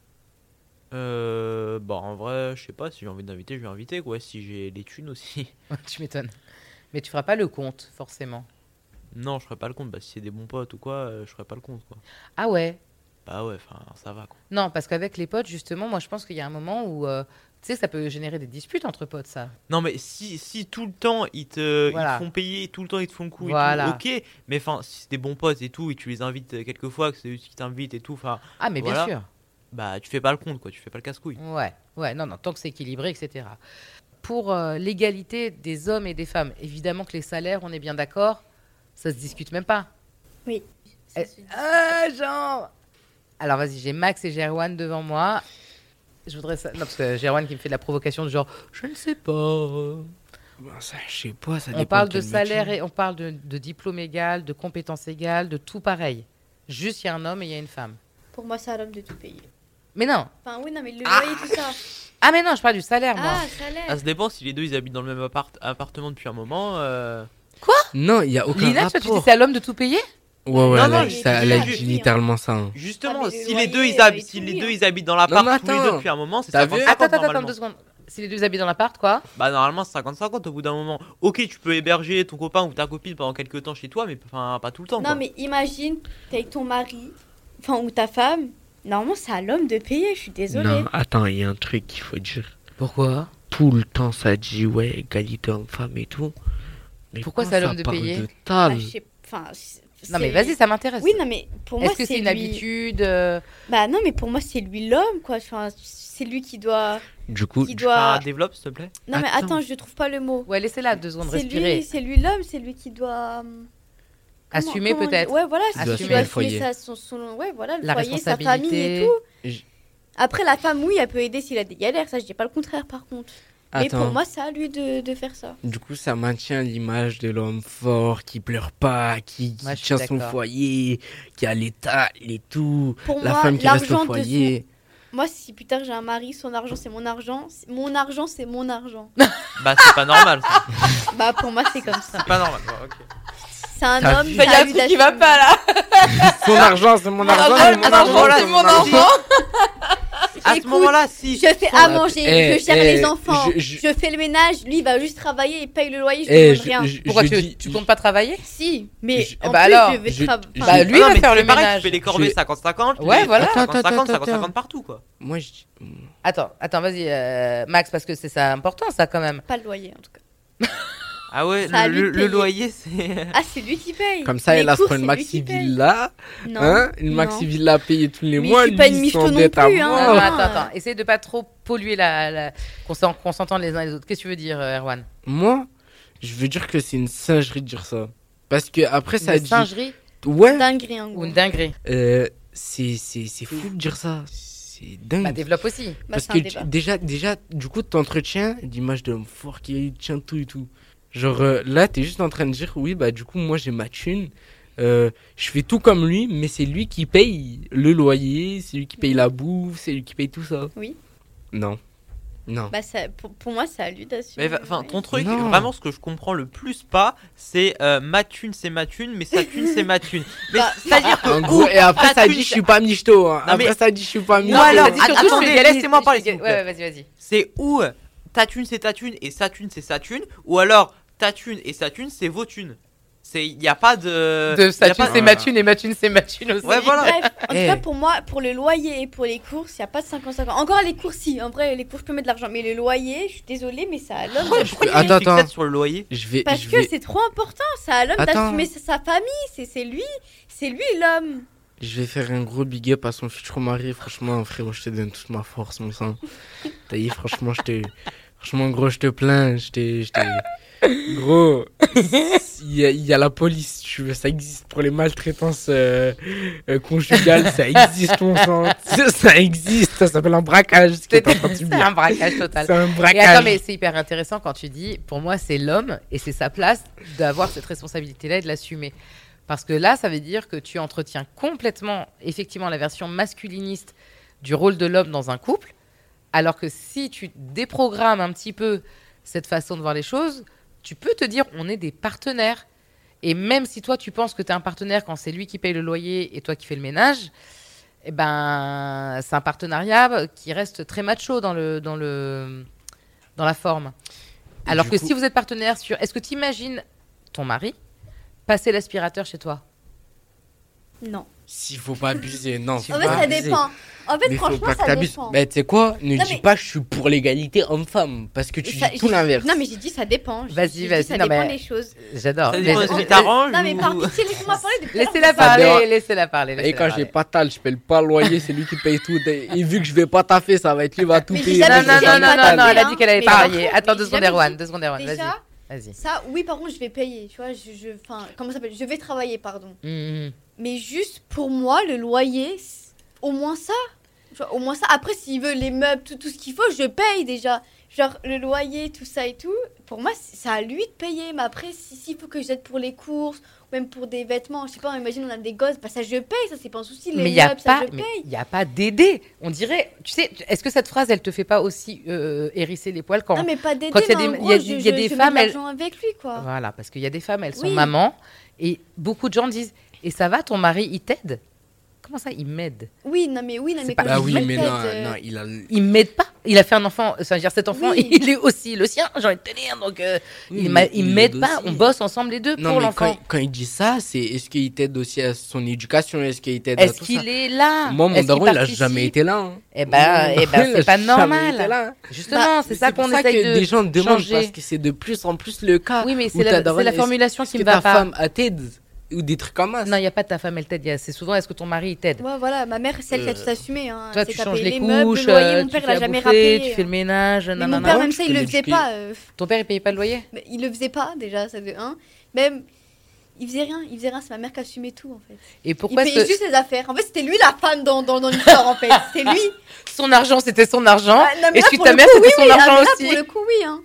Bah en vrai, je sais pas, si j'ai envie d'inviter, je vais inviter, quoi, si j'ai les thunes aussi.
Tu m'étonnes. Mais tu feras pas le compte, forcément.
Non, je ferai pas le compte, bah si c'est des bons potes ou quoi, je ferai pas le compte, quoi.
Ah ouais?
Bah ouais, enfin, ça va, quoi.
Non, parce qu'avec les potes, justement, moi je pense qu'il y a un moment où, tu sais, ça peut générer des disputes entre potes, ça.
Non, mais si tout le temps ils te font payer, tout le temps ils te font le coup,
Voilà.
et tout, ok, mais enfin, si c'est des bons potes et tout, et tu les invites quelques fois, que c'est eux qui t'invitent et tout, enfin,
Ah, mais
voilà.
bien sûr.
Bah tu fais pas le compte, quoi, tu fais pas le casse-couille.
Ouais, non, tant que c'est équilibré, etc. Pour l'égalité des hommes et des femmes, évidemment que les salaires, on est bien d'accord, ça se discute même pas.
Oui.
Genre. Alors vas-y, j'ai Max et Gerwan devant moi. Je voudrais ça. Non, parce que Gerwan qui me fait de la provocation du genre, je ne sais pas.
Bah, ça, je sais pas, ça
On
dépend
parle de
quel
salaire
métier.
et on parle de diplôme égal, de compétences égales, de tout pareil. Juste, il y a un homme et il y a une femme.
Pour moi, c'est à l'homme de tout payer.
Mais non.
Enfin, oui, non, mais le loyer, tout ça.
Ah, mais non, je parle du salaire, moi.
Ah, salaire.
Ça dépend si les deux ils habitent dans le même appartement depuis un moment.
Non, il y a aucun
Lina, toi, tu dis
rapport.
c'est à l'homme de tout payer?
Ouais,
Non,
elle
non,
a-
j'ai
ça-
dit-
elle a
j'ai
dit
dit,
littéralement ça. hein.
Justement,
Ah, mais
si
le
les deux
loyer,
ils habitent,
tout
si les
mis,
deux
hein.
ils habitent dans l'appart
Non, mais
tous les deux
attends.
depuis un moment, c'est
T'as vu
50-50
Attends,
normalement.
2 secondes. Si les deux habitent dans l'appart, quoi?
Bah normalement c'est 50-50 au bout d'un moment. Ok, tu peux héberger ton copain ou ta copine pendant quelques temps chez toi, mais enfin pas tout le temps.
Non,
quoi.
mais imagine, t'es avec ton mari, enfin, ou ta femme. Normalement, c'est à l'homme de payer, je suis désolée.
Non, attends, il y a un truc qu'il faut dire.
Pourquoi?
Tout le temps, ça dit, ouais, égalité homme-femme et tout. Mais
Pourquoi
quand
c'est à l'homme
ça
de
parle
payer?
de
Bah,
table,
je sais- enfin,
Non, mais
c'est-
vas-y, ça m'intéresse.
Oui, non, mais pour moi,
Est-ce que c'est une
lui-
habitude
Bah non, mais pour moi, c'est lui l'homme, quoi. Enfin, c'est lui qui doit...
du coup,
Qui
Enfin,
doit...
développe s'il te plaît.
Non, mais
Attends.
attends, je trouve pas le mot.
Ouais, laissez-la 2 secondes
C'est
respirer.
lui, c'est lui l'homme, c'est lui qui doit...
Assumer
comment
peut-être.
dire Ouais, voilà,
Il
c'est
doit
lui qui
assumer
doit
le foyer.
assumer ouais, voilà, le
La
foyer, sa famille
responsabilité.
et tout.
J-
Après, la femme, oui, elle peut aider s'il a des galères, ça, je dis pas le contraire, par contre. Mais pour
attends.
moi, c'est à lui de faire ça.
Du coup, ça maintient l'image de l'homme fort qui pleure pas, qui
Moi, je suis
tient son
d'accord.
foyer, qui a l'état et tout.
Pour
La
moi,
femme qui reste au
l'argent de
foyer.
Moi, si plus tard j'ai un mari, son argent, c'est mon argent. Mon argent, c'est mon argent.
Bah c'est pas normal. Ça.
Bah, pour moi, c'est comme ça.
C'est pas normal. Bon, ok.
C'est un
T'as
homme,
vu
c'est à lui d'assumer.
là.
Son argent, c'est mon argent.
argent,
c'est mon
mon
argent,
argent,
c'est
c'est mon argent.
À ce
Écoute,
moment-là, si.
Je fais à manger,
Eh,
je gère
eh,
les enfants,
je-
je fais le ménage, lui il va juste travailler et paye le loyer, je
Eh,
ne demande rien.
Pourquoi
je dis-
tu comptes pas travailler?
Si, mais
je-
en
bah
plus
alors,
je vais
je-
travailler.
je-
Bah, lui,
Ah non,
va
mais
faire
c'est
le
pareil,
ménage.
Tu fais les corvées
Je-
50-50.
Ouais, voilà.
50-50,
Attends.
50-50 partout, quoi.
Moi, je dis-
Attends, vas-y, Max, parce que c'est ça important, ça, quand même.
Pas le loyer en tout cas.
Ah ouais,
Ça a lui de
le
payer.
loyer, c'est.
Ah, c'est lui qui paye.
Comme ça,
Les
elle a se
cours,
prend une
c'est lui
maxi
qui paye.
villa.
Non.
Hein, une
non.
maxi villa payée tous les
Mais
mois.
je suis pas
lui,
une
il
michto non
s'endette à
plus, hein.
mort.
Non, non,
Ah.
attends. Essaye de pas trop polluer qu'on s'entende les uns les autres. Qu'est-ce que tu veux dire, Erwan?
Moi, je veux dire que c'est une singerie de dire ça. Parce que après, ça
Une
dit.
singerie
Ouais,
Dinguerie en
ou
gros.
une dinguerie?
c'est fou de dire ça. C'est dingue.
Bah, développe aussi.
Bah,
Parce
c'est
que
un débat.
déjà, du coup, t'entretiens l'image de l'homme fort qui tient tout et tout. Genre là, t'es juste en train de dire, oui, bah du coup, moi j'ai ma thune. Je fais tout comme lui, mais c'est lui qui paye le loyer, c'est lui qui paye la bouffe, c'est lui qui paye tout ça.
Oui.
Non.
Bah, ça, pour moi, c'est à lui d'assumer.
Mais enfin, ton truc,
Non.
vraiment, ce que je comprends le plus pas, c'est ma thune, c'est ma thune, mais sa thune, c'est ma thune. Mais
Bah,
c'est-à-dire que.
En gros, et après,
ta
ça
thune,
dit, je suis pas michto. Hein.
Non, mais-
Après, ça dit, je suis pas
Ou
michto.
alors,
Ça dit surtout, je
attendez,
fais galérer,
laissez-moi
je
parler,
fais-
s'il vous
Ouais,
plaît.
vas-y.
C'est ou ta thune, c'est ta thune, et sa thune, c'est sa thune, ou alors ta thune et sa thune, c'est vos thunes. Il n'y a pas de.
De ça,
y a
tu
pas-
c'est Mathune et Mathune, c'est Mathune aussi.
Ouais, voilà.
Bref, en tout
Eh.
cas, pour moi, pour le loyer et pour les courses, il n'y a pas de 50-50. Encore les courses, si. En vrai, les courses, je peux mettre de l'argent. Mais le loyer, je suis désolée, mais c'est à l'homme.
Pourquoi il y a une
Attends,
fixette
attends.
sur le loyer?
Parce
Je
que
vais,
c'est trop important. C'est à l'homme
Attends.
d'assumer sa famille. C'est lui l'homme.
je vais faire un gros big up à son futur mari. Franchement, frérot, je te donne toute ma force, mon sang. T'as dit, franchement, franchement, gros, je te plains. Gros, il y a la police, tu veux, ça existe pour les maltraitances conjugales, ça existe, mon sang. Ça existe, ça s'appelle un braquage. Ce que t'es en train de
C'est
subir.
un braquage total.
C'est un
Et
braquage.
attends, mais c'est hyper intéressant quand tu dis, pour moi, c'est l'homme et c'est sa place d'avoir cette responsabilité-là et de l'assumer. Parce que là, ça veut dire que tu entretiens complètement, effectivement, la version masculiniste du rôle de l'homme dans un couple, alors que si tu déprogrammes un petit peu cette façon de voir les choses, tu peux te dire, on est des partenaires. Et même si toi, tu penses que tu es un partenaire quand c'est lui qui paye le loyer et toi qui fais le ménage, eh ben, c'est un partenariat qui reste très macho dans la forme.
Et
Alors
du
que
coup-
si vous êtes partenaire sur... Est-ce que tu imagines ton mari passer l'aspirateur chez toi?
Non.
S'il faut pas abuser, non.
En
faut
fait,
pas
ça
abuser.
dépend. En fait,
Mais faut
franchement,
pas que
ça
t'abuses.
dépend.
Mais tu sais quoi? Ne
Non,
dis
mais-
pas que je suis pour l'égalité homme-femme. Parce que tu
Ça-
dis tout l'inverse.
Non, mais j'ai dit ça dépend.
Vas-y,
Ça
non,
dépend
mais-
des choses.
J'adore.
Ça
Mais-
dépend de ce qui
mais-
t'arrange.
Non, mais par
ou-
pitié, laissez-moi parler depuis tout à l'heure.
Laissez-la
Ça
parler,
dérange.
laissez-la parler.
Et
laissez-la
quand
parler.
j'ai pas tal, je paye pas le loyer, c'est lui qui paye tout. Et vu que je vais pas taffer, ça va être lui qui va tout
Mais
payer.
j'ai jamais-
Non, non,
j'ai
non,
jamais
non,
pas
non, elle a
tapé,
dit qu'elle allait
mais
pas
par
parier.
contre,
Attends,
mais
2
j'ai
secondes,
jamais
Erwan.
dit-
2 secondes, Erwan. Vas-y.
Déjà,
Vas-y.
ça, oui, par contre, je vais payer. Tu vois, enfin, comment ça s'appelle? Je vais travailler, pardon.
Mhm.
Mais juste pour moi, le loyer, au moins ça. Tu vois, au moins ça. Après, s'il veut les meubles, tout ce qu'il faut, je paye déjà. Genre, le loyer, tout ça et tout. Pour moi, c'est à lui de payer. Mais après, s'il faut que j'aide pour les courses, ou même pour des vêtements, je sais pas, imagine, on a des gosses, bah ça, je paye. Ça, c'est pas un souci. Les
Mais il n'y a
meubles, ça,
pas,
je
mais
paye.
il y a pas d'aider. On dirait, tu sais, est-ce que cette phrase, elle te fait pas aussi hérisser les poils quand
Non, mais pas d'aider,
quand il y a
mais en
des-
gros,
il y a-
je-
il y a
je-
des
je mets
femmes,
de
elles-
l'argent avec lui, quoi.
Voilà, parce qu'il y a des femmes, elles sont
Oui.
mamans, et beaucoup de gens disent, et ça va, ton mari, il t'aide? Comment ça, il m'aide?
Oui, non, mais
C'est pas-
quand
Bah
je
oui,
dis
mais
peut-être,
non, il a.
Il m'aide pas. Il a fait un enfant, ça veut dire cet enfant,
Oui.
il est aussi le sien, j'ai envie de te dire, donc
Oui,
il
mais
m'aide
l'aide
pas,
aussi.
on bosse ensemble les deux
Non,
pour
mais
l'enfant.
quand il dit ça, c'est est-ce qu'il t'aide aussi à son éducation? Est-ce qu'il t'aide à
Est-ce
tout
qu'il
ça?
est là?
Moi, mon
Est-ce qu'il
daron, il a
participe?
jamais été là. Hein.
Eh ben,
Mon daron, il
c'est
a
pas
jamais
normal.
été là.
Justement, c'est ça
pour
qu'on
ça
essaye
que
de
des gens demandent
changer.
parce que c'est de plus en plus le cas.
Oui, mais
Où
c'est
ta
la
daronne, est-ce-
formulation
est-ce
qui
que
me va
ta
pas.
femme elle t'aide ou des trucs comme ça.
Non, il n'y a pas de ta femme, elle t'aide. C'est souvent, est-ce que ton mari il t'aide?
Ouais, voilà, ma mère, c'est elle qui a tout assumé. Hein.
Toi,
C'est
tu
qu'à
changes
payer
les
meubles,
couches,
le loyer, mon
tu
père,
fais
il a
à
jamais
bouffer,
rappelé.
tu fais le ménage,
Mais mon
nanana.
père,
non,
même
tu
ça,
peux
il le faisait
l'éduquer.
pas.
Ton père, il payait pas le loyer?
Mais il le faisait pas, déjà, ça de 1. Même, il faisait rien, c'est ma mère qui assumait tout, en fait.
Et
Il
pourquoi
payait
est-ce que
juste les affaires. En fait, c'était lui la femme dans l'histoire, en fait. C'était lui.
son argent, c'était son argent,
Ah, non, mais
et
là,
celui de
pour
ta
le
mère,
coup,
c'était
oui,
son
oui,
argent
ah, mais là,
aussi?
pour le coup, oui, hein.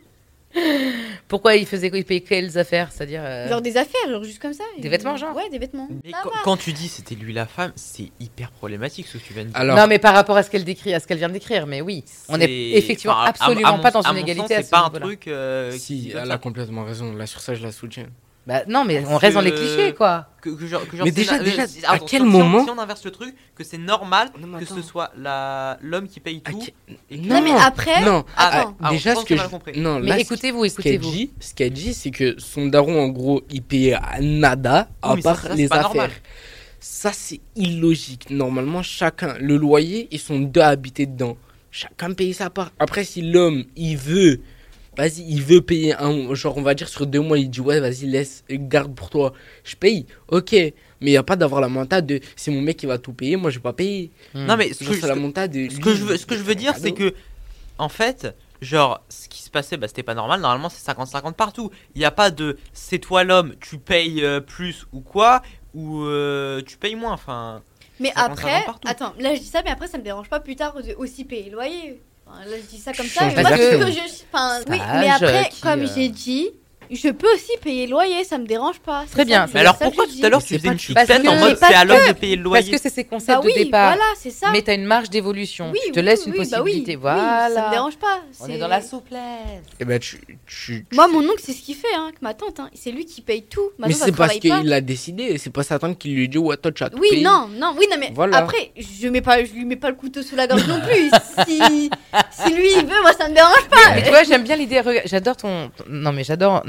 Pourquoi il payait quelles affaires? C'est-à-dire
Genre des affaires, genre juste comme ça.
Des vêtements, genre?
Ouais, des vêtements.
Mais
Ça
quand,
va.
quand tu dis c'était lui la femme, c'est hyper problématique ce que tu viens de dire.
Alors,
Non, mais par rapport à ce qu'elle décrit, à ce qu'elle vient de décrire, mais oui, on est
C'est-
effectivement
enfin, à
absolument
mon-
pas dans
à
une
mon
égalité
sens,
à
c'est
ce
pas un
niveau-là.
truc. qui
si,
dit comme
elle
ça.
a complètement raison. Là, sur ça, je la soutiens.
Bah non, mais on
Parce
reste dans les
que-
clichés, quoi.
Que genre
Mais
c'est
déjà, à
attends,
quel
si on-
moment-
si on inverse le truc, que c'est normal
Non, mais
que
attends.
ce soit l'homme qui paye
À
tout.
que-
et que-
Non, mais après.
Non,
Attends.
Ah,
déjà,
je pense
ce que
qu'on a
je.
compris.
Non,
Mais
là,
écoutez-vous,
ce qu'elle
écoutez-vous.
dit, c'est que son daron, en gros, il payait à nada, à
Oui, mais ça,
part
ça, c'est
les
pas
affaires.
normal.
Ça, c'est illogique. Normalement, chacun, le loyer, ils sont deux à habiter dedans. Chacun paye sa part. Après, si l'homme, il veut, vas-y, il veut payer un, genre, on va dire sur 2 mois, il dit, ouais, vas-y, laisse, garde pour toi. Je paye, ok. Mais il n'y a pas d'avoir la mentale de, c'est mon mec qui va tout payer, moi, je vais pas payer.
Non, mais ce
Genre,
que,
c'est la mentale de.
ce que je veux dire, c'est que, en fait, genre, ce qui se passait, bah, c'était pas normal. Normalement, c'est 50-50 partout. Il n'y a pas de c'est toi l'homme, tu payes plus ou quoi, ou tu payes moins. Enfin,
Mais
50-50
après,
partout.
attends, là je dis ça, mais après ça me dérange pas plus tard de aussi payer le loyer. Enfin, là je dis ça comme
Tu
ça.
changes
Mais moi,
d'action.
ce que je. Enfin, oui,
Stage,
mais après,
qui,
comme j'ai dit, je peux aussi payer le loyer, ça me dérange pas.
Très bien.
mais alors
ça que
pourquoi
je
tout
dis.
à l'heure
Mais
tu
c'est
faisais
pas
une
que-
fixette
parce
en
que-
mode
parce
c'est à l'homme
que-
de payer le
Parce
loyer?
que c'est ces concepts
Bah oui,
de départ.
voilà, c'est ça.
Mais tu as une marge d'évolution.
Oui,
Je te
oui,
laisse une
oui, bah oui,
possibilité.
oui,
Voilà.
ça me dérange pas.
On
c'est-
est dans la souplesse.
Eh ben,
Moi, mon oncle, c'est ce qu'il fait, hein, que ma tante, hein. C'est lui qui paye tout. Ma
Mais
tante,
c'est
elle
parce
travaille pas.
qu'il a décidé, c'est pas sa tante qui lui dit, ouais, toi, tu as tout
Oui,
payé.
non, oui, non, mais
Voilà.
après, je lui mets pas le couteau sous la gorge non plus. Si lui il veut, moi ça me dérange pas.
Mais tu vois, j'aime bien l'idée. J'adore non, mais j'adore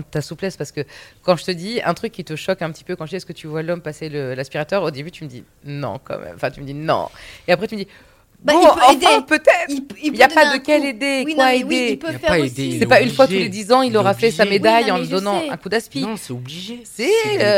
ta souplesse, parce que quand je te dis un truc qui te choque un petit peu, quand je dis est-ce que tu vois l'homme passer l'aspirateur, au début tu me dis non quand même, enfin tu me dis non, et après tu me dis
Bah,
bon,
il peut
enfin
aider.
peut-être.
Il
Il n'y a
peut
pas
donner
de quel
coup.
aider,
Oui,
quoi
non, mais
aider.
oui, il peut
Y a
faire
pas
aussi.
aider,
C'est pas une fois tous
obligé.
les 10 ans, il
Il est
aura fait sa
obligé.
médaille
Oui, non,
en
mais je
donnant
sais.
un coup d'aspi.
Non, c'est obligé.
C'est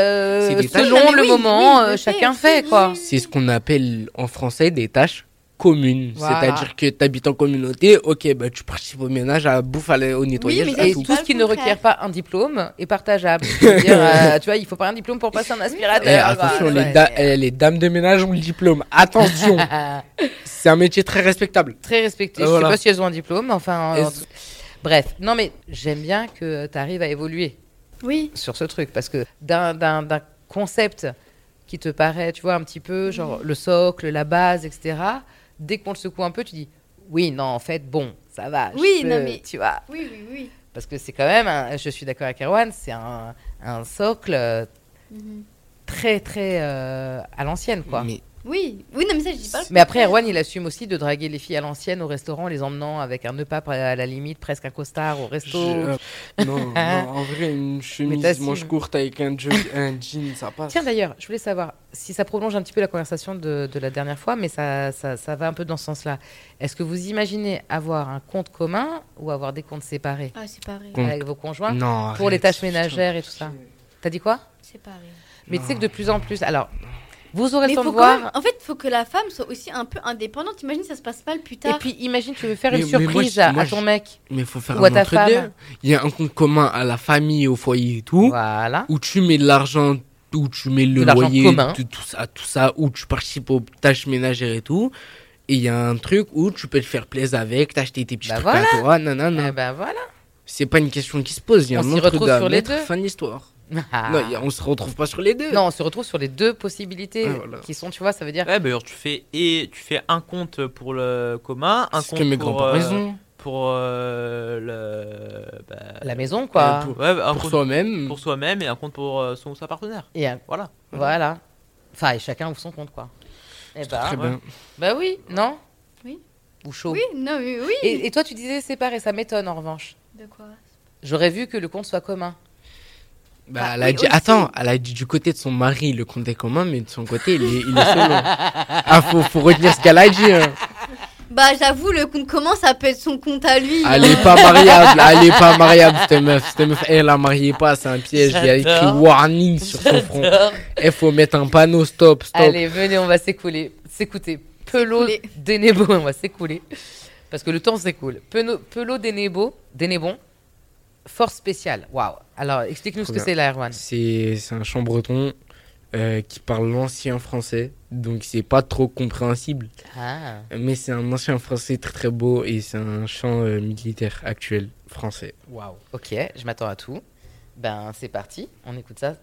des tâches.
selon le
Oui,
moment,
oui, il le
chacun
fait,
fait quoi.
C'est ce qu'on appelle en français des tâches communes.
Voilà.
C'est-à-dire que tu habites en communauté, ok, bah, tu participes au ménage, à la bouffe, au nettoyage,
mais ça,
à
Et
tout.
tout ce qui ne
Pas le contraire.
requiert pas un diplôme est partageable. Je veux dire, tu vois, il faut pas un diplôme pour passer un aspirateur.
Et attention,
quoi.
les dames de ménage ont le diplôme. Attention, c'est un métier très respectable.
Très respecté.
Voilà.
Je sais pas si elles ont un diplôme, mais enfin.
Elles-
Bref, non mais j'aime bien que tu arrives à évoluer
Oui.
sur ce truc parce que d'un concept qui te paraît, tu vois, un petit peu genre le socle, la base, etc. Dès qu'on le secoue un peu, tu dis oui, non, en fait, bon, ça va. je
Oui,
peux,
non, mais-
tu vois,
Oui, oui, oui.
parce que c'est quand même, je suis d'accord avec Erwan, c'est un socle
Mhm.
très très à l'ancienne, quoi.
Mais
Oui, oui, non, mais ça, je dis pas. le
Mais après,
contraire.
Erwan, il assume aussi de draguer les filles à l'ancienne au restaurant, les emmenant avec un nœud pape à la limite, presque un costard au resto.
non, en vrai, une chemise
t'assumes.
manche courte avec un jean, ça passe.
Tiens, d'ailleurs, je voulais savoir si ça prolonge un petit peu la conversation de la dernière fois, mais ça va un peu dans ce sens-là. Est-ce que vous imaginez avoir un compte commun ou avoir des comptes séparés
Ah, c'est pareil.
Compte-
avec vos conjoints
Non,
pour les
arrête,
tâches
putain.
ménagères et tout ça? T'as dit quoi?
C'est pareil.
Mais tu sais que de plus en plus. Alors, vous aurez
Mais
le temps
faut
de
quand
voir.
même- En fait, il faut que la femme soit aussi un peu indépendante. Imagine, ça se passe mal plus
Et
tard.
puis, imagine, tu veux faire
Mais-
une
mais moi,
surprise
je- moi,
à ton
je-
mec.
Mais il faut faire
Ou à
un
ta
entre
femme.
deux. Il y a un compte commun à la famille, au foyer et tout,
Voilà.
où tu mets de l'argent, où tu mets le
De l'argent
loyer,
commun.
tout ça, où tu participes aux tâches ménagères et tout. Et il y a un truc où tu peux te faire plaisir avec, t'acheter tes petits
Bah
trucs
voilà.
à toi, nanana.
Eh ben voilà.
C'est pas une question qui se pose, il y a
On
un
s'y
autre
retrouve sur les
diamètre,
deux.
fin de l'histoire.
Ah.
Non, on se retrouve pas sur les deux.
Non, on se retrouve sur les deux possibilités
Ah, voilà.
qui sont, tu vois, ça veut dire.
Ouais, bah, alors tu fais un compte pour le commun, un
C'est ce
compte
que mes
pour,
grands-parents ils ont.
pour le
La maison, quoi.
pour-
ouais, un
Pour
compte
soi-même.
pour soi-même et un compte pour son ou sa partenaire.
Et
Voilà.
voilà. Enfin, et chacun ouvre son compte, quoi. Eh ben,
Très bien.
bah oui, non?
Oui.
Ou chaud.
Oui, non, mais oui.
Et toi, tu disais séparé, ça m'étonne en revanche.
De quoi?
J'aurais vu que le compte soit commun.
Bah,
Bah,
elle a
oui,
dit,
aussi.
attends, elle a dit du côté de son mari, le compte est commun, mais de son côté, il est solo. Ah, faut retenir ce qu'elle a dit. Hein.
Bah, j'avoue, le compte commun, ça peut être son compte à lui.
Elle est pas mariable, cette meuf, elle la mariée pas, c'est un piège. Il y a écrit
J'adore.
warning sur son front. Il faut mettre un panneau stop.
Allez, venez, on va s'écouter. Pelot
S'écouler.
Denebo, on va s'écouler. Parce que le temps s'écoule. Pelot Denebon, force spéciale. Waouh. Alors, explique-nous ce
Trop
que
bien.
c'est là, Erwan.
C'est un chant breton qui parle l'ancien français, donc c'est pas trop compréhensible.
Ah.
Mais c'est un ancien français très très beau et c'est un chant militaire actuel français.
Waouh. Ok, je m'attends à tout. Ben, c'est parti. On écoute ça.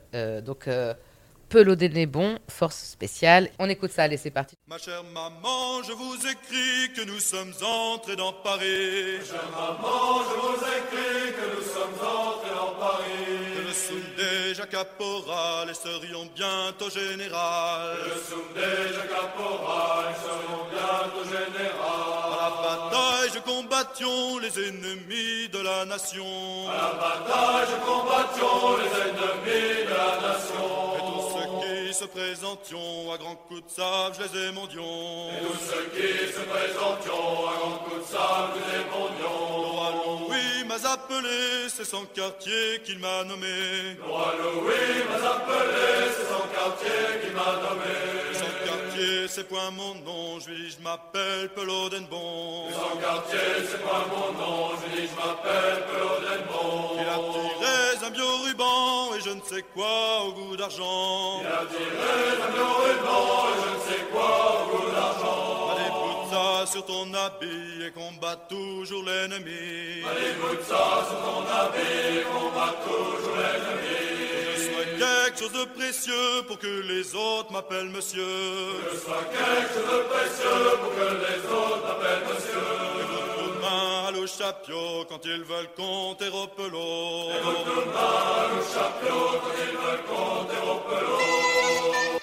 Pelot Denebon, force spéciale. On écoute ça, allez, c'est parti.
Ma chère maman, je vous écris que nous sommes entrés dans Paris. Ma chère maman, je vous écris que nous sommes entrés dans Paris. Que le soum déjà caporal et serions bientôt général. Que le soum déjà caporal et serions bientôt général. À la bataille, je combattions les ennemis de la nation. À la bataille, je combattions les ennemis de la nation. Et tous ceux qui se présentions à grands coups de sable, je les émondions. Et tous ceux qui se présentions à grands coups de sable, je les émondions. Le roi Louis m'a appelé, c'est son quartier qu'il m'a nommé. Le roi Louis m'a appelé, c'est son quartier qu'il m'a nommé. Et son quartier, c'est point mon nom, je lui dis je m'appelle Pelot Denebon. Et son quartier, c'est point mon nom, je lui dis je m'appelle Pelot Denebon. Il a tiré un bio-ruban et je ne sais quoi au goût d'argent. Il a tiré un bio-ruban et je ne sais quoi au goût d'argent. Allez, boute ça sur ton habit et combat toujours l'ennemi. Allez, boute ça sur ton habit et combat toujours l'ennemi. Que je sois quelque chose de précieux pour que les autres m'appellent monsieur. Que je sois quelque chose de précieux pour que les autres m'appellent monsieur. Et votre main à l'eau chapio quand ils veulent compter au pelot. Et votre main à l'eau chapio quand ils veulent compter au pelot.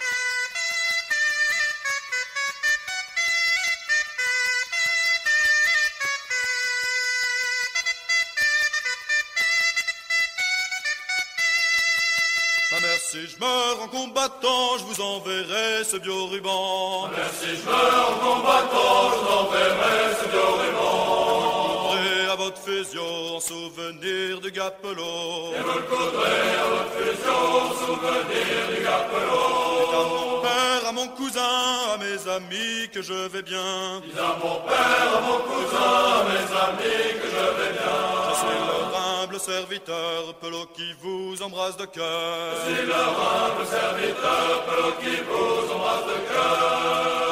si je meurs en combattant, je vous enverrai ce bioruban. Si je meurs en combattant, je vous enverrai ce bioruban. Vous le coudrez à votre fusion en souvenir du Gapelot. Et vous le coudrez à votre fusion en souvenir du Gapelot. Dites à mon père, à mon cousin, à mes amis que je vais bien. Dites à mon père, à mon cousin, à mes amis que je vais bien. Je suis leur humble serviteur, Pelot qui vous embrasse de cœur. Je suis leur humble serviteur, Pelot qui vous embrasse de cœur.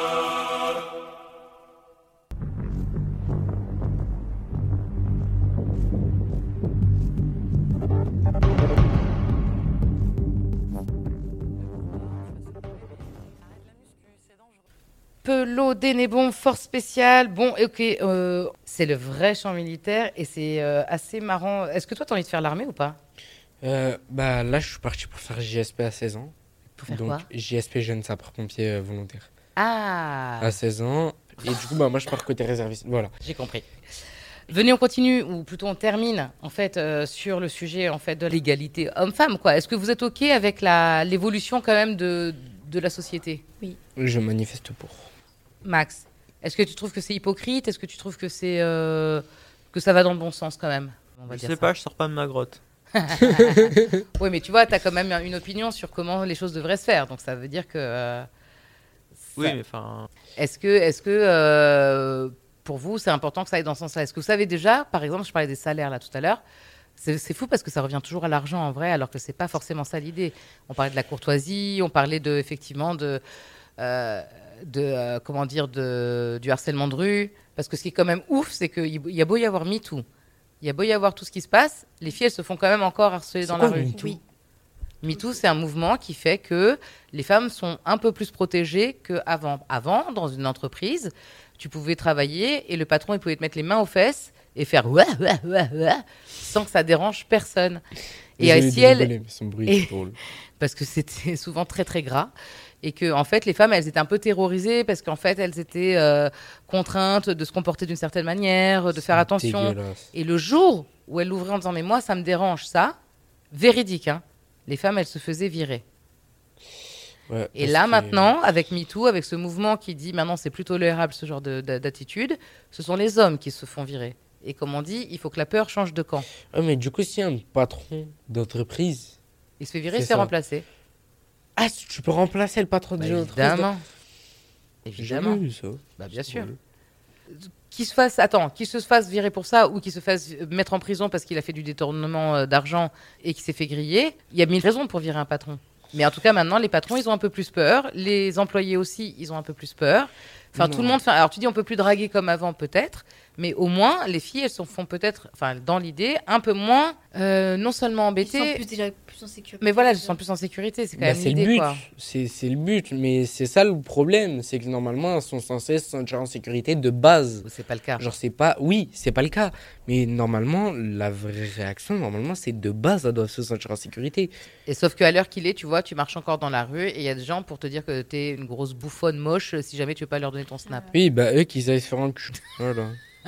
Pelot, Dénébon, force spéciale. Bon, ok, c'est le vrai champ militaire et c'est assez marrant. Est-ce que toi, t'as envie de faire l'armée ou pas?
Bah là, je suis parti pour faire JSP à 16 ans.
Pour faire
Donc,
quoi?
JSP, jeune sapeur-pompier volontaire.
Ah,
À 16 ans. Et du coup, bah, moi, je pars côté réserviste. Voilà.
j'ai compris. Venez, on continue, ou plutôt on termine, en fait, sur le sujet en fait, de l'égalité homme-femme, quoi. Est-ce que vous êtes OK avec l'évolution, quand même, de la société?
Je manifeste pour.
Max, est-ce que tu trouves que c'est hypocrite? Est-ce que tu trouves que c'est que ça va dans le bon sens, quand même? On va
Je
dire
sais
ça.
pas, je sors pas de ma grotte.
Oui, mais tu vois, tu as quand même une opinion sur comment les choses devraient se faire. Donc, ça veut dire que...
Oui,
ça-
mais enfin.
Est-ce que pour vous, c'est important que ça aille dans ce sens-là? Est-ce que vous savez déjà, par exemple, je parlais des salaires là tout à l'heure, c'est fou parce que ça revient toujours à l'argent en vrai, alors que c'est pas forcément ça l'idée. On parlait de la courtoisie, on parlait effectivement comment dire, du harcèlement de rue. Parce que ce qui est quand même ouf, c'est qu'il y a beau y avoir MeToo, il y a beau y avoir tout ce qui se passe, les filles, elles se font quand même encore harceler dans la rue.
Oui.
MeToo, c'est un mouvement qui fait que les femmes sont un peu plus protégées qu'avant. Avant, dans une entreprise, tu pouvais travailler et le patron, il pouvait te mettre les mains aux fesses et faire ouais, ouais, ouais, ouais, sans que ça dérange personne. Et
Désolé
si
de
elle,
rigoler, mais son bruit
et-
est drôle.
parce que c'était souvent très très gras et que en fait les femmes elles étaient un peu terrorisées parce qu'en fait elles étaient contraintes de se comporter d'une certaine manière, de faire attention.
Dégueulasse.
Et le jour où elles l'ouvraient en disant mais moi ça me dérange ça, véridique hein, les femmes elles se faisaient virer.
Ouais,
Et
parce
là
que-
maintenant avec MeToo, avec ce mouvement qui dit maintenant c'est plus tolérable ce genre d'attitude, ce sont les hommes qui se font virer. Et comme on dit, il faut que la peur change de camp.
Ouais, mais du coup, si un patron d'entreprise.
Il se fait virer,
C'est
il se fait
ça.
remplacer.
Ah, tu peux remplacer le patron
Bah,
d'une entreprise.
évidemment.
J'ai jamais
Évidemment.
vu ça.
Bah, bien sûr.
Ouais.
Qu'il se fasse virer pour ça ou qu'il se fasse mettre en prison parce qu'il a fait du détournement d'argent et qu'il s'est fait griller, il y a mille raisons pour virer un patron. Mais en tout cas, maintenant, les patrons, ils ont un peu plus peur. Les employés aussi, ils ont un peu plus peur. Enfin,
Non.
tout le monde. Alors, tu dis, on peut plus draguer comme avant, peut-être. Mais au moins, les filles, elles se font peut-être, enfin, dans l'idée, un peu moins, non seulement
Ils sont
embêtées,
plus, déjà plus en sécurité.
mais voilà, elles se sentent plus en sécurité. C'est quand
Bah,
même
c'est le
l'idée,
but.
quoi.
C'est le but. Mais c'est ça le problème. C'est que normalement, elles sont censées se sentir en sécurité de base.
C'est pas le cas.
Genre, c'est pas. Oui, c'est pas le cas. Mais normalement, la vraie réaction, normalement, c'est de base, elles doivent se sentir en sécurité.
Et sauf qu'à l'heure qu'il est, tu vois, tu marches encore dans la rue et il y a des gens pour te dire que t'es une grosse bouffonne moche si jamais tu veux pas leur donner ton snap.
Oui, bah, eux, qu'ils aillent se faire un cul. Voilà.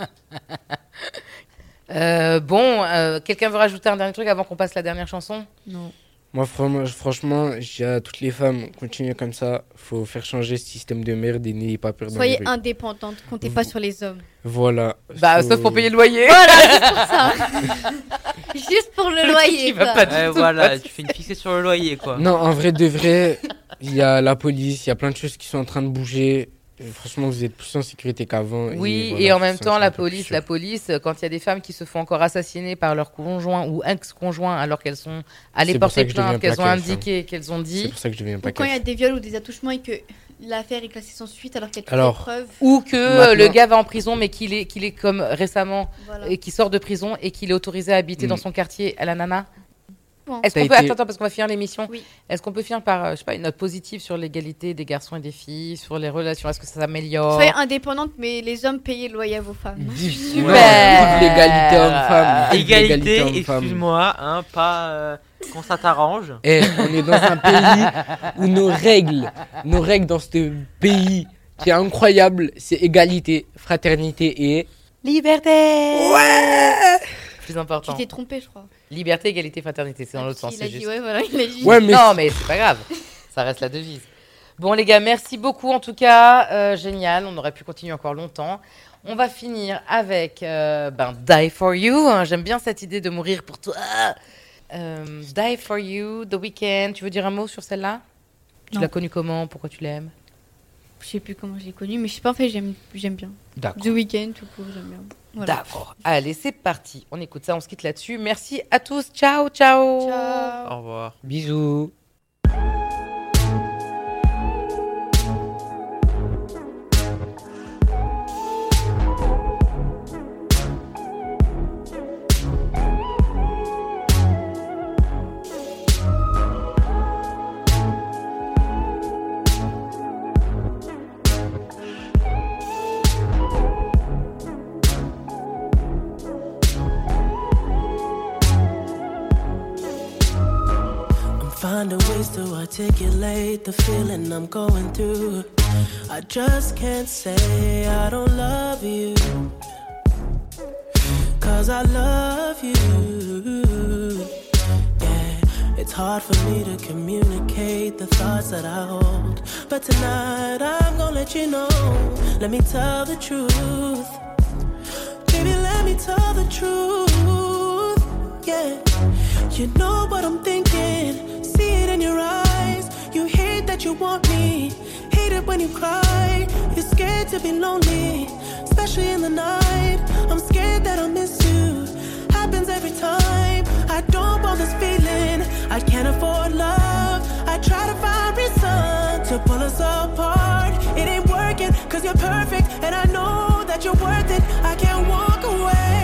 Quelqu'un veut rajouter un dernier truc avant qu'on passe la dernière chanson?
Non.
Moi, franchement, je dis à toutes les femmes, continuez comme ça. Faut faire changer ce système de merde et n'ayez pas peur dans les
Soyez
rues.
indépendante, comptez pas sur les hommes.
Voilà.
Bah,
Faut-
sauf pour payer le loyer.
Voilà, juste pour ça. Juste pour le loyer.
qui va
quoi.
pas du tout
Voilà,
passer.
tu fais une fixée sur le loyer, quoi.
Non, en vrai, de vrai, il y a la police, il y a plein de choses qui sont en train de bouger. Et franchement, vous êtes plus en sécurité qu'avant.
Oui,
voilà,
et en
faut
même
se
temps,
sentir
la
un peu plus
police,
sûr.
quand il y a des femmes qui se font encore assassiner par leur conjoint ou ex-conjoint alors qu'elles sont allées
C'est pour ça
porter
que je deviens
plainte, qu'elles ont
plaqué,
indiqué, qu'elles ont
C'est
dit,
pour ça que je deviens
Ou
pas
quand il y a
cash.
des viols ou des attouchements et que l'affaire est classée sans suite alors qu'il y a toutes
Alors,
les preuves.
ou que
Maintenant-
le gars va en prison mais qu'il est comme récemment
Voilà.
et qui sort de prison et qu'il est autorisé à habiter
Mm.
dans son quartier à la nana.
Bon.
Est-ce qu'on
T'as
peut
été-
attends parce qu'on va finir l'émission.
Oui.
Est-ce qu'on peut finir par je sais pas une note positive sur l'égalité des garçons et des filles, sur les relations, est-ce que ça s'améliore?
Soyez indépendante, mais les hommes payez le loyer à vos femmes.
Super.
Vive l'égalité homme-femme. Vive
Égalité,
l'égalité homme-femme.
excuse-moi, hein, pas quand ça t'arrange.
Eh, on est dans un pays où nos règles dans ce pays qui est incroyable, c'est égalité, fraternité et...
Liberté.
Ouais.
Plus
Tu
important.
t'es trompé, je crois.
Liberté, égalité, fraternité. C'est dans l'autre sens.
Il
C'est
a dit,
juste.
ouais, voilà, il a dit.
Ouais, mais
Non, mais c'est pas grave. Ça reste la devise. Bon, les gars, merci beaucoup en tout cas. Génial. On aurait pu continuer encore longtemps. On va finir avec Die for You. J'aime bien cette idée de mourir pour toi. Die for You, The Weeknd. Tu veux dire un mot sur celle-là? Tu
Non.
l'as connue comment? Pourquoi tu l'aimes?
Je sais plus comment je l'ai connu, mais je sais pas, en fait, j'aime bien.
D'accord.
The Weeknd, tout court, j'aime bien. Voilà.
D'accord. Allez, c'est parti. On écoute ça, on se quitte là-dessus. Merci à tous. Ciao, ciao.
Ciao.
Au revoir.
bisous.
Finding ways to articulate the feeling I'm going through. I just can't say I don't love you, 'cause I love you. Yeah, it's hard for me to communicate the thoughts that I hold, but tonight I'm gonna let you know. Let me tell the truth. Baby, let me tell the truth. Yeah, you know what I'm thinking. See it in your eyes. You hate that you want me. Hate it when you cry. You're scared to be lonely, especially in the night. I'm scared that I'll miss you. Happens every time. I don't want this feeling. I can't afford love. I try to find reason to pull us apart. It ain't working, 'cause you're perfect, and I know that you're worth it. I can't walk away.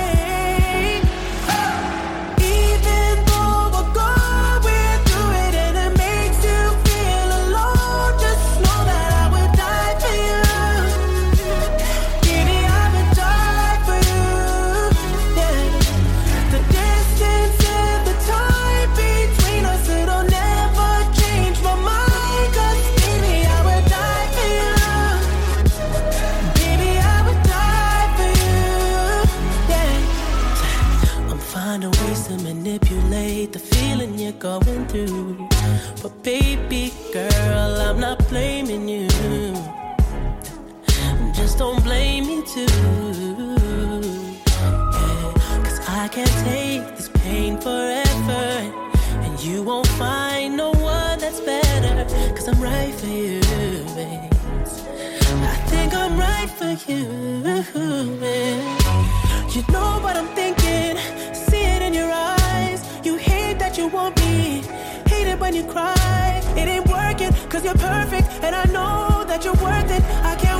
Manipulate the feeling you're going through, but baby girl, I'm not blaming you. Just don't blame me too. Yeah, 'cause I can't take this pain forever, and you won't find no one that's better, 'cause I'm right for you, babe. I think I'm right for you, babe. You know what I'm thinking. See it in your eyes. You hate that you want me. Hate it when you cry. It ain't working, 'cause you're perfect, and I know that you're worth it. I can't